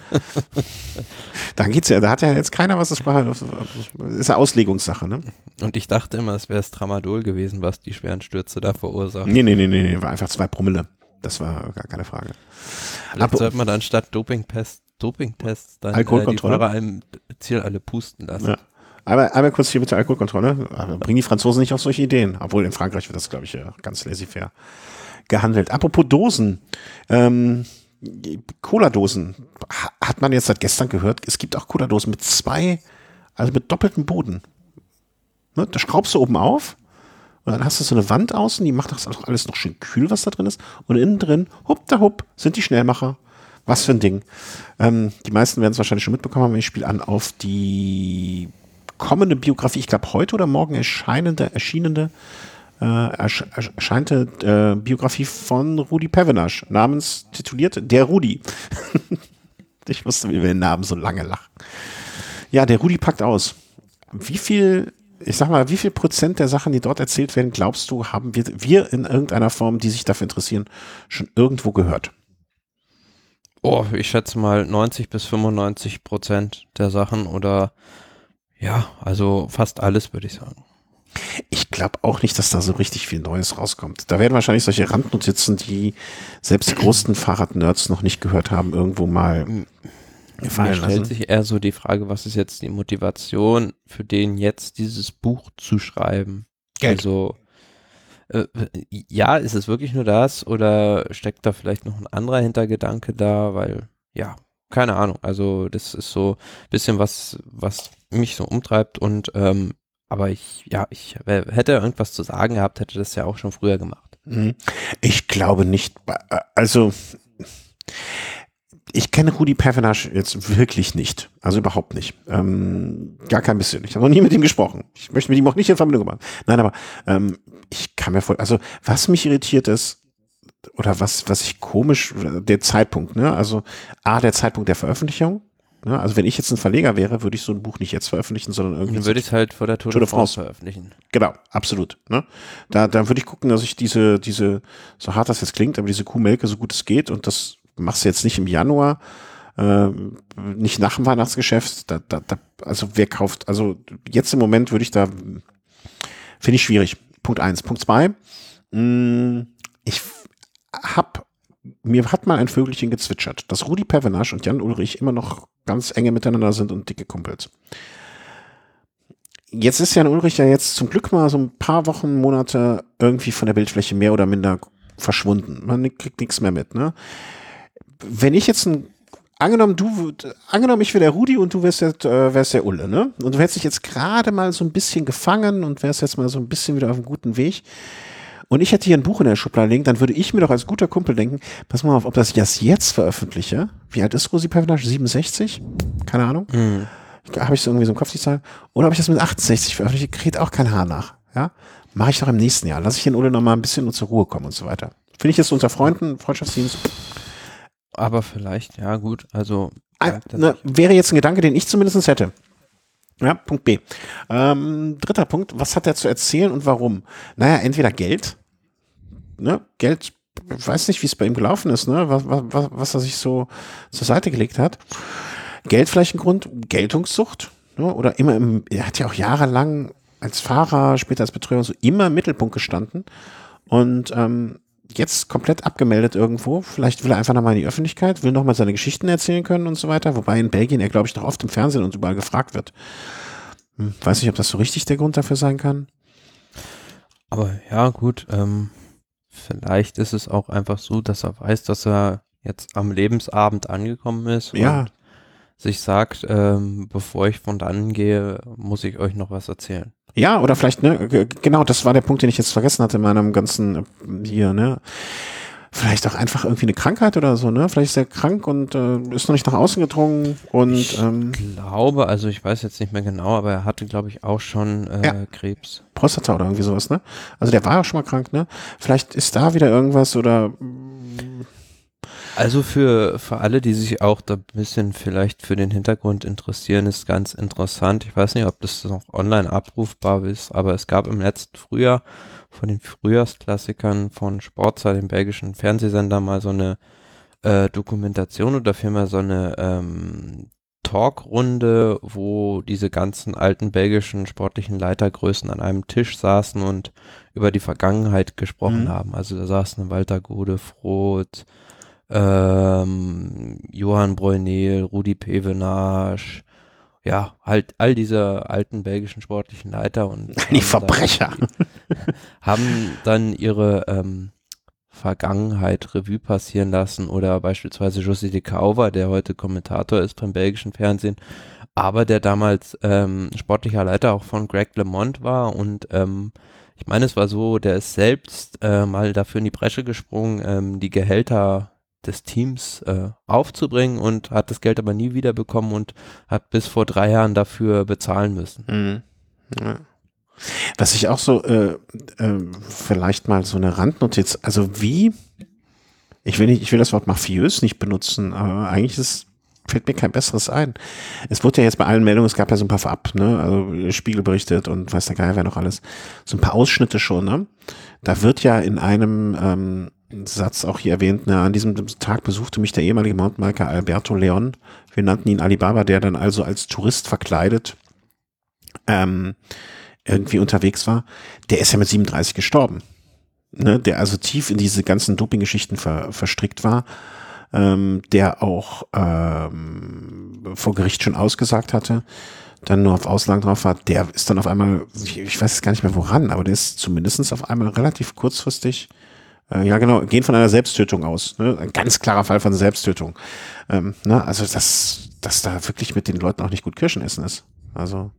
Da geht's ja, da hat ja jetzt keiner was, das ist ja Auslegungssache, ne? Und ich dachte immer, es wäre das Tramadol gewesen, was die schweren Stürze da verursacht. Nee, nee, nee, nee, war einfach zwei Promille. Das war gar keine Frage. Vielleicht sollte man dann statt Dopingtests, Dopingtests dann Alkoholkontrolle? Äh, die Fahrer einem Ziel alle pusten lassen. Ja. Aber einmal kurz hier bitte Alkoholkontrolle. Bringen die Franzosen nicht auf solche Ideen. Obwohl in Frankreich wird das, glaube ich, ganz laissez-faire gehandelt. Apropos Dosen. Ähm, Cola-Dosen. Hat man jetzt seit gestern gehört, es gibt auch Cola-Dosen mit zwei, also mit doppeltem Boden. Ne? Da schraubst du oben auf und dann hast du so eine Wand außen, die macht das auch alles noch schön kühl, was da drin ist. Und innen drin, hupp da hupp, sind die Schnellmacher. Was für ein Ding. Ähm, die meisten werden es wahrscheinlich schon mitbekommen haben. Ich spiele an auf die kommende Biografie, ich glaube heute oder morgen erscheinende, erschienende, äh, ersch erscheinte äh, Biografie von Rudi Pevenage, namens tituliert Der Rudi. Ich musste über den Namen so lange lachen. Ja, der Rudi packt aus. Wie viel, ich sag mal, wie viel Prozent der Sachen, die dort erzählt werden, glaubst du, haben wir, wir in irgendeiner Form, die sich dafür interessieren, schon irgendwo gehört? Oh, ich schätze mal neunzig bis fünfundneunzig Prozent der Sachen oder ja, also fast alles, würde ich sagen. Ich glaube auch nicht, dass da so richtig viel Neues rauskommt. Da werden wahrscheinlich solche Randnotizen, die selbst die größten Fahrradnerds noch nicht gehört haben, irgendwo mal gefallen lassen. Mir stellt lassen. sich eher so die Frage, was ist jetzt die Motivation für den jetzt dieses Buch zu schreiben? Geld. Also äh, ja, ist es wirklich nur das oder steckt da vielleicht noch ein anderer Hintergedanke da, weil ja, keine Ahnung. Also das ist so ein bisschen was, was mich so umtreibt und ähm, aber ich, ja, ich hätte irgendwas zu sagen gehabt, hätte das ja auch schon früher gemacht. Ich glaube nicht, also ich kenne Rudi Pevenage jetzt wirklich nicht, also überhaupt nicht, ähm, gar kein bisschen. Ich habe noch nie mit ihm gesprochen. Ich möchte mit ihm auch nicht in Verbindung machen. Nein, aber ähm, ich kann mir voll, also was mich irritiert ist, oder was, was ich komisch, der Zeitpunkt, ne, also A, der Zeitpunkt der Veröffentlichung. Ja, also wenn ich jetzt ein Verleger wäre, würde ich so ein Buch nicht jetzt veröffentlichen, sondern irgendwie. Dann würde ich es halt vor der Tour de France veröffentlichen. Genau, absolut. Ne? Da, da würde ich gucken, dass ich diese, diese, so hart das jetzt klingt, aber diese Kuh melke, so gut es geht. Und das machst du jetzt nicht im Januar, äh, nicht nach dem Weihnachtsgeschäft. Da, da, da, also wer kauft, also jetzt im Moment würde ich da, finde ich schwierig. Punkt eins. Punkt zwei, mh, ich hab mir hat mal ein Vögelchen gezwitschert, dass Rudi Pevenage und Jan Ullrich immer noch ganz enge miteinander sind und dicke Kumpels. Jetzt ist Jan Ullrich ja jetzt zum Glück mal so ein paar Wochen, Monate irgendwie von der Bildfläche mehr oder minder verschwunden. Man kriegt nichts mehr mit, ne? Wenn ich jetzt ein, angenommen du, angenommen ich wäre der Rudi und du wärst der, äh, wärst der Ulle, ne? Und du hättest dich jetzt gerade mal so ein bisschen gefangen und wärst jetzt mal so ein bisschen wieder auf einem guten Weg. Und ich hätte hier ein Buch in der Schublade liegen, dann würde ich mir doch als guter Kumpel denken, pass mal auf, ob das jetzt jetzt veröffentliche. Wie alt ist Rudi Pevenage? siebenundsechzig? Keine Ahnung. Mhm. Habe ich so irgendwie so im Kopf die Zahl? Oder habe ich das mit achtundsechzig veröffentlicht? Kriegt auch kein Haar nach. Ja? Mache ich doch im nächsten Jahr. Lass ich den Ulle noch mal ein bisschen zur Ruhe kommen und so weiter. Finde ich jetzt unter Freunden, Freundschaftsdienst. Aber vielleicht, ja gut, also. Ein, ne, wäre jetzt ein Gedanke, den ich zumindest hätte. Ja, Punkt B. Ähm, dritter Punkt, was hat er zu erzählen und warum? Naja, entweder Geld, ne? Geld weiß nicht, wie es bei ihm gelaufen ist, ne? Was, was, was er sich so zur Seite gelegt hat. Geld vielleicht ein Grund, Geltungssucht, ne? Oder immer im, er hat ja auch jahrelang als Fahrer, später als Betreuer so immer im Mittelpunkt gestanden und ähm, jetzt komplett abgemeldet irgendwo. Vielleicht will er einfach nochmal in die Öffentlichkeit, will nochmal seine Geschichten erzählen können und so weiter. Wobei in Belgien er, glaube ich, noch oft im Fernsehen und überall gefragt wird. Hm, weiß nicht, ob das so richtig der Grund dafür sein kann. Aber ja, gut, ähm, vielleicht ist es auch einfach so, dass er weiß, dass er jetzt am Lebensabend angekommen ist Ja. und sich sagt, ähm, bevor ich von dann gehe, muss ich euch noch was erzählen. Ja, oder vielleicht, ne, g- genau, das war der Punkt, den ich jetzt vergessen hatte in meinem ganzen äh, hier, ne. Vielleicht auch einfach irgendwie eine Krankheit oder so, ne? Vielleicht ist er krank und äh, ist noch nicht nach außen gedrungen und Ich ähm, glaube, also ich weiß jetzt nicht mehr genau, aber er hatte, glaube ich, auch schon äh, Ja. Krebs. Prostata oder irgendwie sowas, ne? Also der war ja schon mal krank, ne? Vielleicht ist da wieder irgendwas oder Also für, für alle, die sich auch da ein bisschen vielleicht für den Hintergrund interessieren, ist ganz interessant. Ich weiß nicht, ob das noch online abrufbar ist, aber es gab im letzten Frühjahr von den Frühjahrsklassikern von Sportza, dem belgischen Fernsehsender, mal so eine äh, Dokumentation oder vielmehr so eine ähm, Talkrunde, wo diese ganzen alten belgischen sportlichen Leitergrößen an einem Tisch saßen und über die Vergangenheit gesprochen Mhm. haben. Also da saßen Walter Godefroth, ähm, Johann Breunel, Rudi Pevenage, ja, halt all diese alten belgischen sportlichen Leiter und die haben Verbrecher. Dann, haben dann ihre ähm, Vergangenheit Revue passieren lassen oder beispielsweise José de Cauva, der heute Kommentator ist beim belgischen Fernsehen, aber der damals ähm, sportlicher Leiter auch von Greg LeMond war und ähm, ich meine, es war so, der ist selbst äh, mal dafür in die Bresche gesprungen, ähm, die Gehälter des Teams äh, aufzubringen und hat das Geld aber nie wiederbekommen und hat bis vor drei Jahren dafür bezahlen müssen. Mhm. Ja. Was ich auch so, äh, äh, vielleicht mal so eine Randnotiz, also wie, ich will nicht, ich will das Wort mafiös nicht benutzen, aber eigentlich ist, fällt mir kein besseres ein. Es wurde ja jetzt bei allen Meldungen, es gab ja so ein paar vorab, ne, also Spiegel berichtet und weiß der Geier wer noch alles, so ein paar Ausschnitte schon, ne. Da wird ja in einem ähm, Satz auch hier erwähnt, ne, an diesem Tag besuchte mich der ehemalige Mountainbiker Alberto Leon, wir nannten ihn Alibaba, der dann also als Tourist verkleidet ähm, irgendwie unterwegs war, der ist ja mit siebenunddreißig gestorben. Ne, der also tief in diese ganzen Doping-Geschichten ver, verstrickt war, ähm, der auch ähm, vor Gericht schon ausgesagt hatte, dann nur auf Auslagen drauf war, der ist dann auf einmal, ich, ich weiß jetzt gar nicht mehr woran, aber der ist zumindest auf einmal relativ kurzfristig, äh, ja genau, gehen von einer Selbsttötung aus. Ne? Ein ganz klarer Fall von Selbsttötung. Ähm, ne? Also, dass, dass da wirklich mit den Leuten auch nicht gut Kirschen essen ist. Also,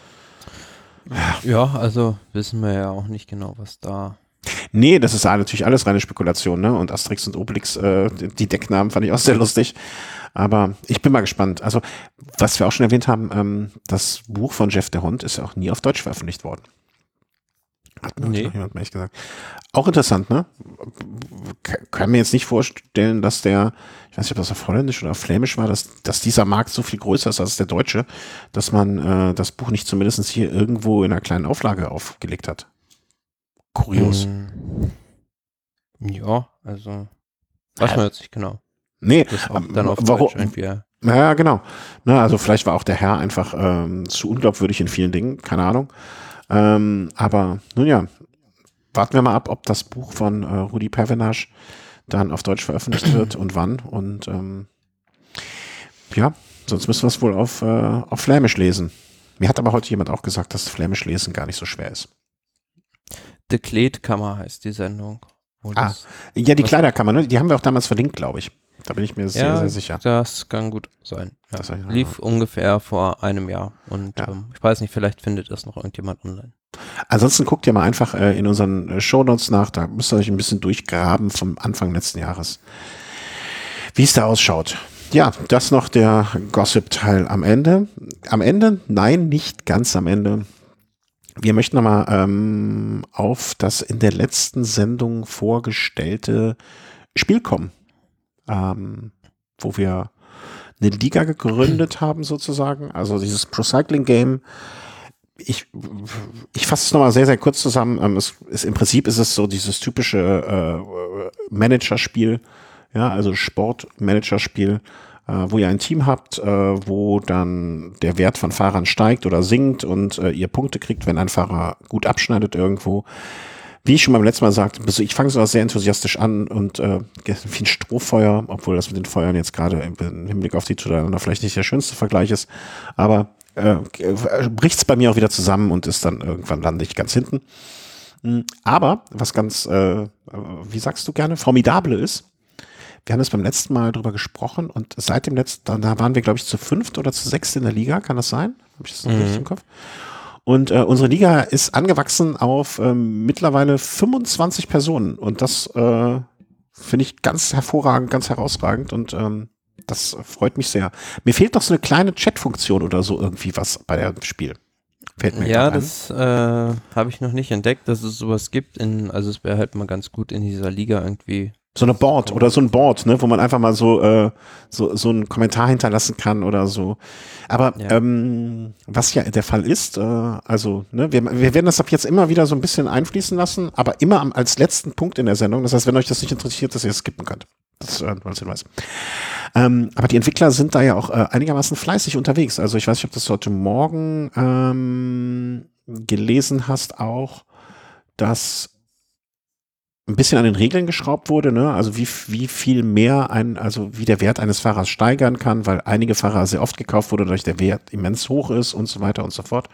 Ja, also wissen wir ja auch nicht genau, was da. nee, das ist natürlich alles reine Spekulation, ne? Und Asterix und Obelix, äh, die Decknamen fand ich auch sehr lustig. Aber ich bin mal gespannt. Also, was wir auch schon erwähnt haben, ähm, das Buch von Jeff der Hund ist ja auch nie auf Deutsch veröffentlicht worden. Hat mir Nee. noch jemand mal echt gesagt. Auch interessant, ne? K- Kann mir jetzt nicht vorstellen, dass der, ich weiß nicht, ob das auf Holländisch oder auf Flämisch war, dass, dass dieser Markt so viel größer ist als der deutsche, dass man äh, das Buch nicht zumindest hier irgendwo in einer kleinen Auflage aufgelegt hat. Kurios. Hm, ja, also weiß man jetzt nicht genau. Nee, Das auch ähm, dann auf warum- Deutsch irgendwie. Ja, genau. Na, also vielleicht war auch der Herr einfach ähm, zu unglaubwürdig in vielen Dingen, keine Ahnung. Ähm, aber nun ja, warten wir mal ab, ob das Buch von äh, Rudi Pevenage dann auf Deutsch veröffentlicht wird und wann. Und ähm, ja, sonst müssen wir es wohl auf, äh, auf Flämisch lesen. Mir hat aber heute jemand auch gesagt, dass Flämisch lesen gar nicht so schwer ist. De Kleedkammer heißt die Sendung. Wo Ah, das- Ja, die was- Kleiderkammer, ne? Die haben wir auch damals verlinkt, glaube ich. Da bin ich mir sehr, ja, sehr sicher. das kann gut sein. Ja. Das- ja. Lief ungefähr vor einem Jahr und Ja. ähm, ich weiß nicht, vielleicht findet das noch irgendjemand online. Ansonsten guckt ihr mal einfach äh, in unseren äh, Shownotes nach, da müsst ihr euch ein bisschen durchgraben vom Anfang letzten Jahres, wie es da ausschaut. Ja, das noch der Gossip-Teil am Ende. Am Ende? Nein, nicht ganz am Ende. Wir möchten nochmal ähm, auf das in der letzten Sendung vorgestellte Spiel kommen, ähm, wo wir eine Liga gegründet haben sozusagen, also dieses Pro-Cycling-Game. ich, ich fasse es nochmal sehr, sehr kurz zusammen. Ähm, es ist, im Prinzip ist es so dieses typische äh, Managerspiel, ja, also Sportmanagerspiel, äh, wo ihr ein Team habt, äh, wo dann der Wert von Fahrern steigt oder sinkt und äh, ihr Punkte kriegt, wenn ein Fahrer gut abschneidet irgendwo. Wie ich schon beim letzten Mal sagte, ich fange so sehr enthusiastisch an und äh, wie ein Strohfeuer, obwohl das mit den Feuern jetzt gerade im Hinblick auf die zueinander vielleicht nicht der schönste Vergleich ist, aber äh, bricht es bei mir auch wieder zusammen und ist dann irgendwann lande ich ganz hinten. Aber was ganz, äh, wie sagst du gerne, formidable ist, wir haben das beim letzten Mal drüber gesprochen und seit dem letzten, da waren wir glaube ich zu fünft oder zu sechst in der Liga, kann das sein? Habe ich das noch mhm. richtig im Kopf? Und äh, unsere Liga ist angewachsen auf ähm, mittlerweile fünfundzwanzig Personen. Und das äh, finde ich ganz hervorragend, ganz herausragend. Und ähm, das freut mich sehr. Mir fehlt noch so eine kleine Chat-Funktion oder so irgendwie was bei dem Spiel. Fällt mir ja, das äh, habe ich noch nicht entdeckt, dass es sowas gibt. In, also es wäre halt mal ganz gut in dieser Liga irgendwie. So eine Board oder so ein Board, ne, wo man einfach mal so, äh, so, so einen Kommentar hinterlassen kann oder so. Aber ja. ähm, was ja der Fall ist, äh, also ne, wir, wir werden das ab jetzt immer wieder so ein bisschen einfließen lassen, aber immer am, als letzten Punkt in der Sendung. Das heißt, wenn euch das nicht interessiert, dass ihr es skippen könnt. Das äh, als Hinweis. Ähm, aber die Entwickler sind da ja auch äh, einigermaßen fleißig unterwegs. Also ich weiß nicht, ob du das heute Morgen ähm, gelesen hast auch, dass ein bisschen an den Regeln geschraubt wurde, ne? Also wie, wie viel mehr ein, also wie der Wert eines Fahrers steigern kann, weil einige Fahrer sehr oft gekauft wurde, dadurch der Wert immens hoch ist und so weiter und so fort.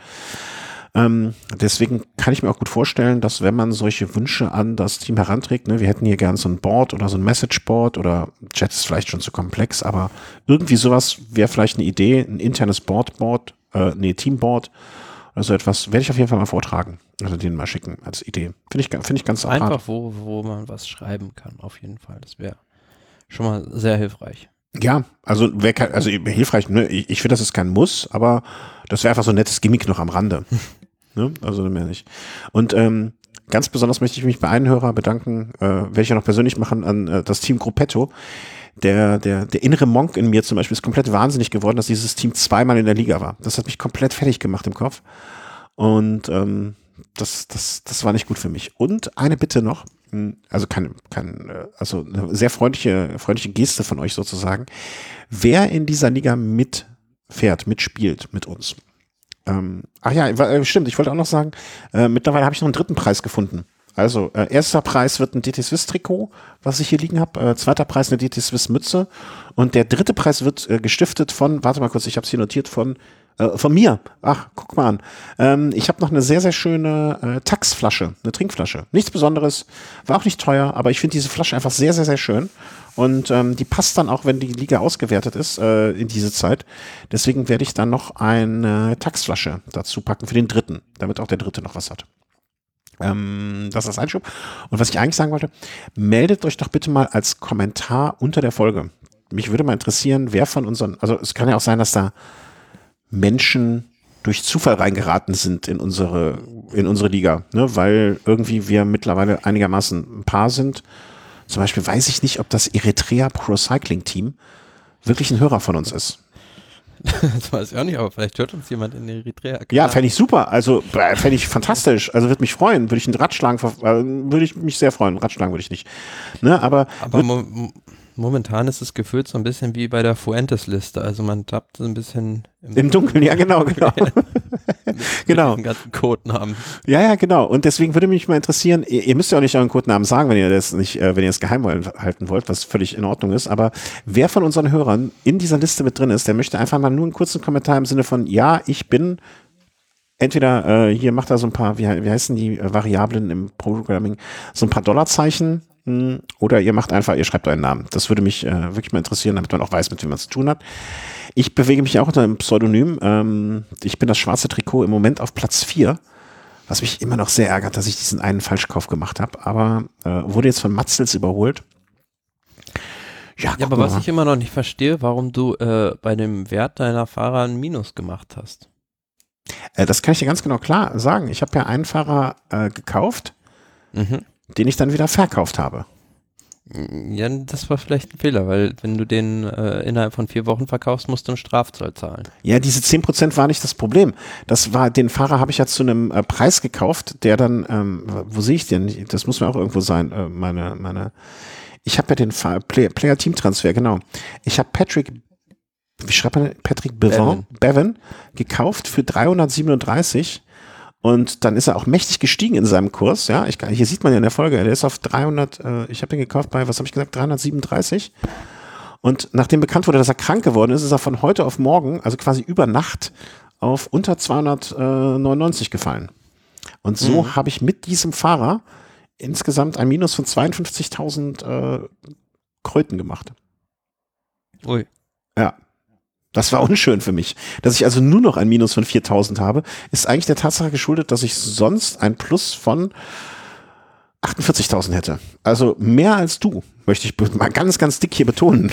Ähm, deswegen kann ich mir auch gut vorstellen, dass wenn man solche Wünsche an das Team heranträgt, ne, wir hätten hier gern so ein Board oder so ein Messageboard oder Chat ist vielleicht schon zu komplex, aber irgendwie sowas wäre vielleicht eine Idee, ein internes Boardboard, äh, nee, Teamboard. Also etwas werde ich auf jeden Fall mal vortragen. Also den mal schicken als Idee. Finde ich, finde ich ganz einfach, wo, wo man was schreiben kann, auf jeden Fall. Das wäre schon mal sehr hilfreich. Ja, also wer kann, also hilfreich, ne? Ich, ich finde, das ist kein Muss, aber das wäre einfach so ein nettes Gimmick noch am Rande. ne? Also mehr nicht. Und ähm, ganz besonders möchte ich mich bei einem Hörer bedanken, äh, werde ich ja noch persönlich machen, an äh, das Team Gruppetto. Der, der, der innere Monk in mir zum Beispiel ist komplett wahnsinnig geworden, dass dieses Team zweimal in der Liga war. Das hat mich komplett fertig gemacht im Kopf. Und ähm, das, das, das war nicht gut für mich. Und eine Bitte noch, also keine, kein, also eine sehr freundliche, freundliche Geste von euch sozusagen. Wer in dieser Liga mitfährt, mitspielt mit uns. Ähm, ach ja, stimmt, ich wollte auch noch sagen, äh, mittlerweile habe ich noch einen dritten Preis gefunden. Also, äh, erster Preis wird ein D T Swiss Trikot, was ich hier liegen habe. Äh, zweiter Preis eine D T Swiss Mütze. Und der dritte Preis wird äh, gestiftet von, warte mal kurz, ich habe es hier notiert, von äh, von mir. Ach, guck mal an. Ähm, ich habe noch eine sehr, sehr schöne äh, Tax-Flasche, eine Trinkflasche. Nichts Besonderes, war auch nicht teuer, aber ich finde diese Flasche einfach sehr, sehr, sehr schön. Und ähm, die passt dann auch, wenn die Liga ausgewertet ist, äh, in diese Zeit. Deswegen werde ich dann noch eine Tax-Flasche dazu packen für den dritten, damit auch der dritte noch was hat. Ähm, das ist ein Einschub. Und was ich eigentlich sagen wollte, meldet euch doch bitte mal als Kommentar unter der Folge. Mich würde mal interessieren, wer von unseren, also es kann ja auch sein, dass da Menschen durch Zufall reingeraten sind in unsere, in unsere Liga, ne? Weil irgendwie wir mittlerweile einigermaßen ein Paar sind. Zum Beispiel weiß ich nicht, ob das Eritrea Pro Cycling Team wirklich ein Hörer von uns ist. Das weiß ich auch nicht, aber vielleicht hört uns jemand in Eritrea. Klar. Ja, fände ich super. Also fände ich fantastisch. Also würde mich freuen. Würde ich einen Radschlagen, würde ich mich sehr freuen. Radschlagen würde ich nicht. Ne, aber aber mo momentan ist es gefühlt so ein bisschen wie bei der Fuentes-Liste. Also man tappt so ein bisschen im, im Dunkeln. Ja, genau, genau. mit, genau. Mit den ganzen Codenamen. Ja, ja, genau. Und deswegen würde mich mal interessieren, ihr, ihr müsst ja auch nicht euren Codenamen sagen, wenn ihr das nicht, äh, wenn ihr es geheim halten wollt, was völlig in Ordnung ist. Aber wer von unseren Hörern in dieser Liste mit drin ist, der möchte einfach mal nur einen kurzen Kommentar im Sinne von, ja, ich bin entweder, äh, hier macht er so ein paar, wie, wie heißen die äh, Variablen im Programming, so ein paar Dollarzeichen, mh, oder ihr macht einfach, ihr schreibt euren Namen. Das würde mich äh, wirklich mal interessieren, damit man auch weiß, mit wem man es zu tun hat. Ich bewege mich auch unter einem Pseudonym. Ähm, ich bin das schwarze Trikot im Moment auf Platz vier, was mich immer noch sehr ärgert, dass ich diesen einen Falschkauf gemacht habe, aber äh, wurde jetzt von Matzels überholt. Ja, ja aber was ich immer noch nicht verstehe, warum du äh, bei dem Wert deiner Fahrer ein Minus gemacht hast. Äh, das kann ich dir ganz genau klar sagen. Ich habe ja einen Fahrer äh, gekauft, mhm. den ich dann wieder verkauft habe. Ja, das war vielleicht ein Fehler, weil wenn du den äh, innerhalb von vier Wochen verkaufst, musst du einen Strafzoll zahlen. Ja, diese zehn Prozent war nicht das Problem. Das war, den Fahrer habe ich ja zu einem äh, Preis gekauft, der dann, ähm, wo sehe ich den? Das muss mir auch irgendwo sein, äh, meine, meine, ich habe ja den Fa- Play, Player-Team-Transfer, genau. Ich habe Patrick, wie schreibt man, Patrick Bevan, Bevan gekauft für dreihundertsiebenunddreißig. Und dann ist er auch mächtig gestiegen in seinem Kurs. Ja, ich, hier sieht man ja in der Folge, der ist auf dreihundert, äh, ich habe den gekauft bei, was habe ich gesagt, dreihundertsiebenunddreißig. Und nachdem bekannt wurde, dass er krank geworden ist, ist er von heute auf morgen, also quasi über Nacht, auf unter zweihundertneunundneunzig gefallen. Und so mhm. habe ich mit diesem Fahrer insgesamt ein Minus von zweiundfünfzigtausend äh, Kröten gemacht. Ui. Ja. Das war unschön für mich. Dass ich also nur noch ein Minus von viertausend habe, ist eigentlich der Tatsache geschuldet, dass ich sonst ein Plus von achtundvierzigtausend hätte. Also mehr als du, möchte ich mal ganz, ganz dick hier betonen.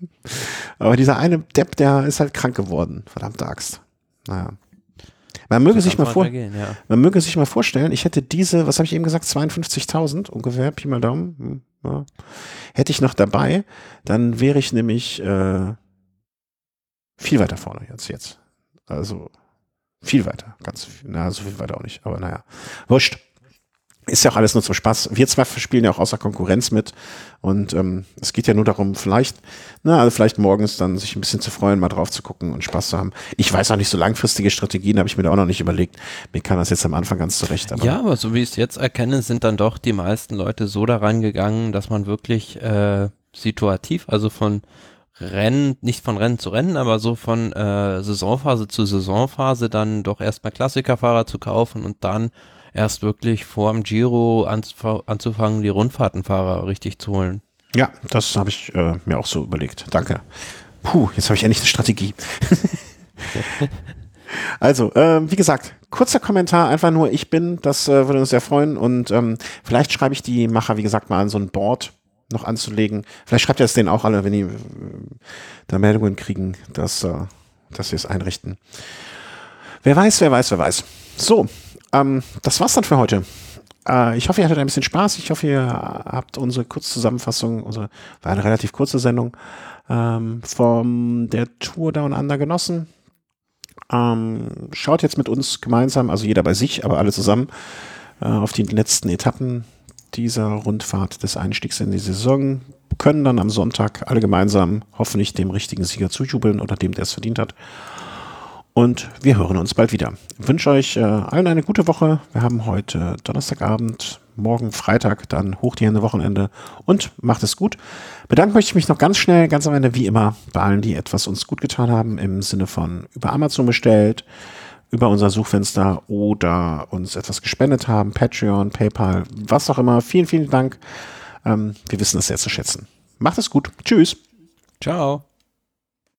Aber dieser eine Depp, der ist halt krank geworden. Verdammte Axt. Naja. Man möge, sich mal, vor, gehen, ja. man möge sich mal vorstellen, ich hätte diese, was habe ich eben gesagt, zweiundfünfzigtausend ungefähr, Pi mal Daumen, ja, hätte ich noch dabei, dann wäre ich nämlich äh, viel weiter vorne jetzt, jetzt. Also viel weiter, ganz viel, na, so viel weiter auch nicht, aber naja, wurscht. Ist ja auch alles nur zum Spaß. Wir zwei spielen ja auch außer Konkurrenz mit und ähm, es geht ja nur darum, vielleicht, na, also vielleicht morgens dann sich ein bisschen zu freuen, mal drauf zu gucken und Spaß zu haben. Ich weiß auch nicht, so langfristige Strategien habe ich mir da auch noch nicht überlegt. Mir kam das jetzt am Anfang ganz zurecht. Aber ja, aber so wie ich es jetzt erkenne, sind dann doch die meisten Leute so daran gegangen, dass man wirklich äh, situativ, also von Rennen, nicht von Rennen zu Rennen, aber so von äh, Saisonphase zu Saisonphase dann doch erstmal Klassikerfahrer zu kaufen und dann erst wirklich vor dem Giro anzuf- anzufangen, die Rundfahrtenfahrer richtig zu holen. Ja, das habe ich äh, mir auch so überlegt. Danke. Puh, jetzt habe ich endlich eine Strategie. Also, äh, wie gesagt, kurzer Kommentar, einfach nur ich bin, das äh, würde uns sehr freuen und ähm, vielleicht schreibe ich die Macher, wie gesagt, mal an so ein Board noch anzulegen. Vielleicht schreibt ihr es denen auch alle, wenn die äh, da Meldungen kriegen, dass, äh, dass sie es einrichten. Wer weiß, wer weiß, wer weiß. So, ähm, das war's dann für heute. Äh, ich hoffe, ihr hattet ein bisschen Spaß. Ich hoffe, ihr habt unsere Kurzzusammenfassung, unsere, war eine relativ kurze Sendung, ähm, von der Tour Down Under genossen. Ähm, schaut jetzt mit uns gemeinsam, also jeder bei sich, aber alle zusammen, äh, auf die letzten Etappen dieser Rundfahrt des Einstiegs in die Saison, können dann am Sonntag alle gemeinsam hoffentlich dem richtigen Sieger zujubeln oder dem, der es verdient hat. Und wir hören uns bald wieder. Ich wünsche euch äh, allen eine gute Woche. Wir haben heute Donnerstagabend, morgen Freitag, dann hoch die Hände Wochenende und macht es gut. Bedanken möchte ich mich noch ganz schnell, ganz am Ende wie immer, bei allen, die etwas uns gut getan haben, im Sinne von über Amazon bestellt, über unser Suchfenster oder uns etwas gespendet haben, Patreon, PayPal, was auch immer. Vielen, vielen Dank. Ähm, wir wissen das sehr zu schätzen. Macht es gut. Tschüss. Ciao.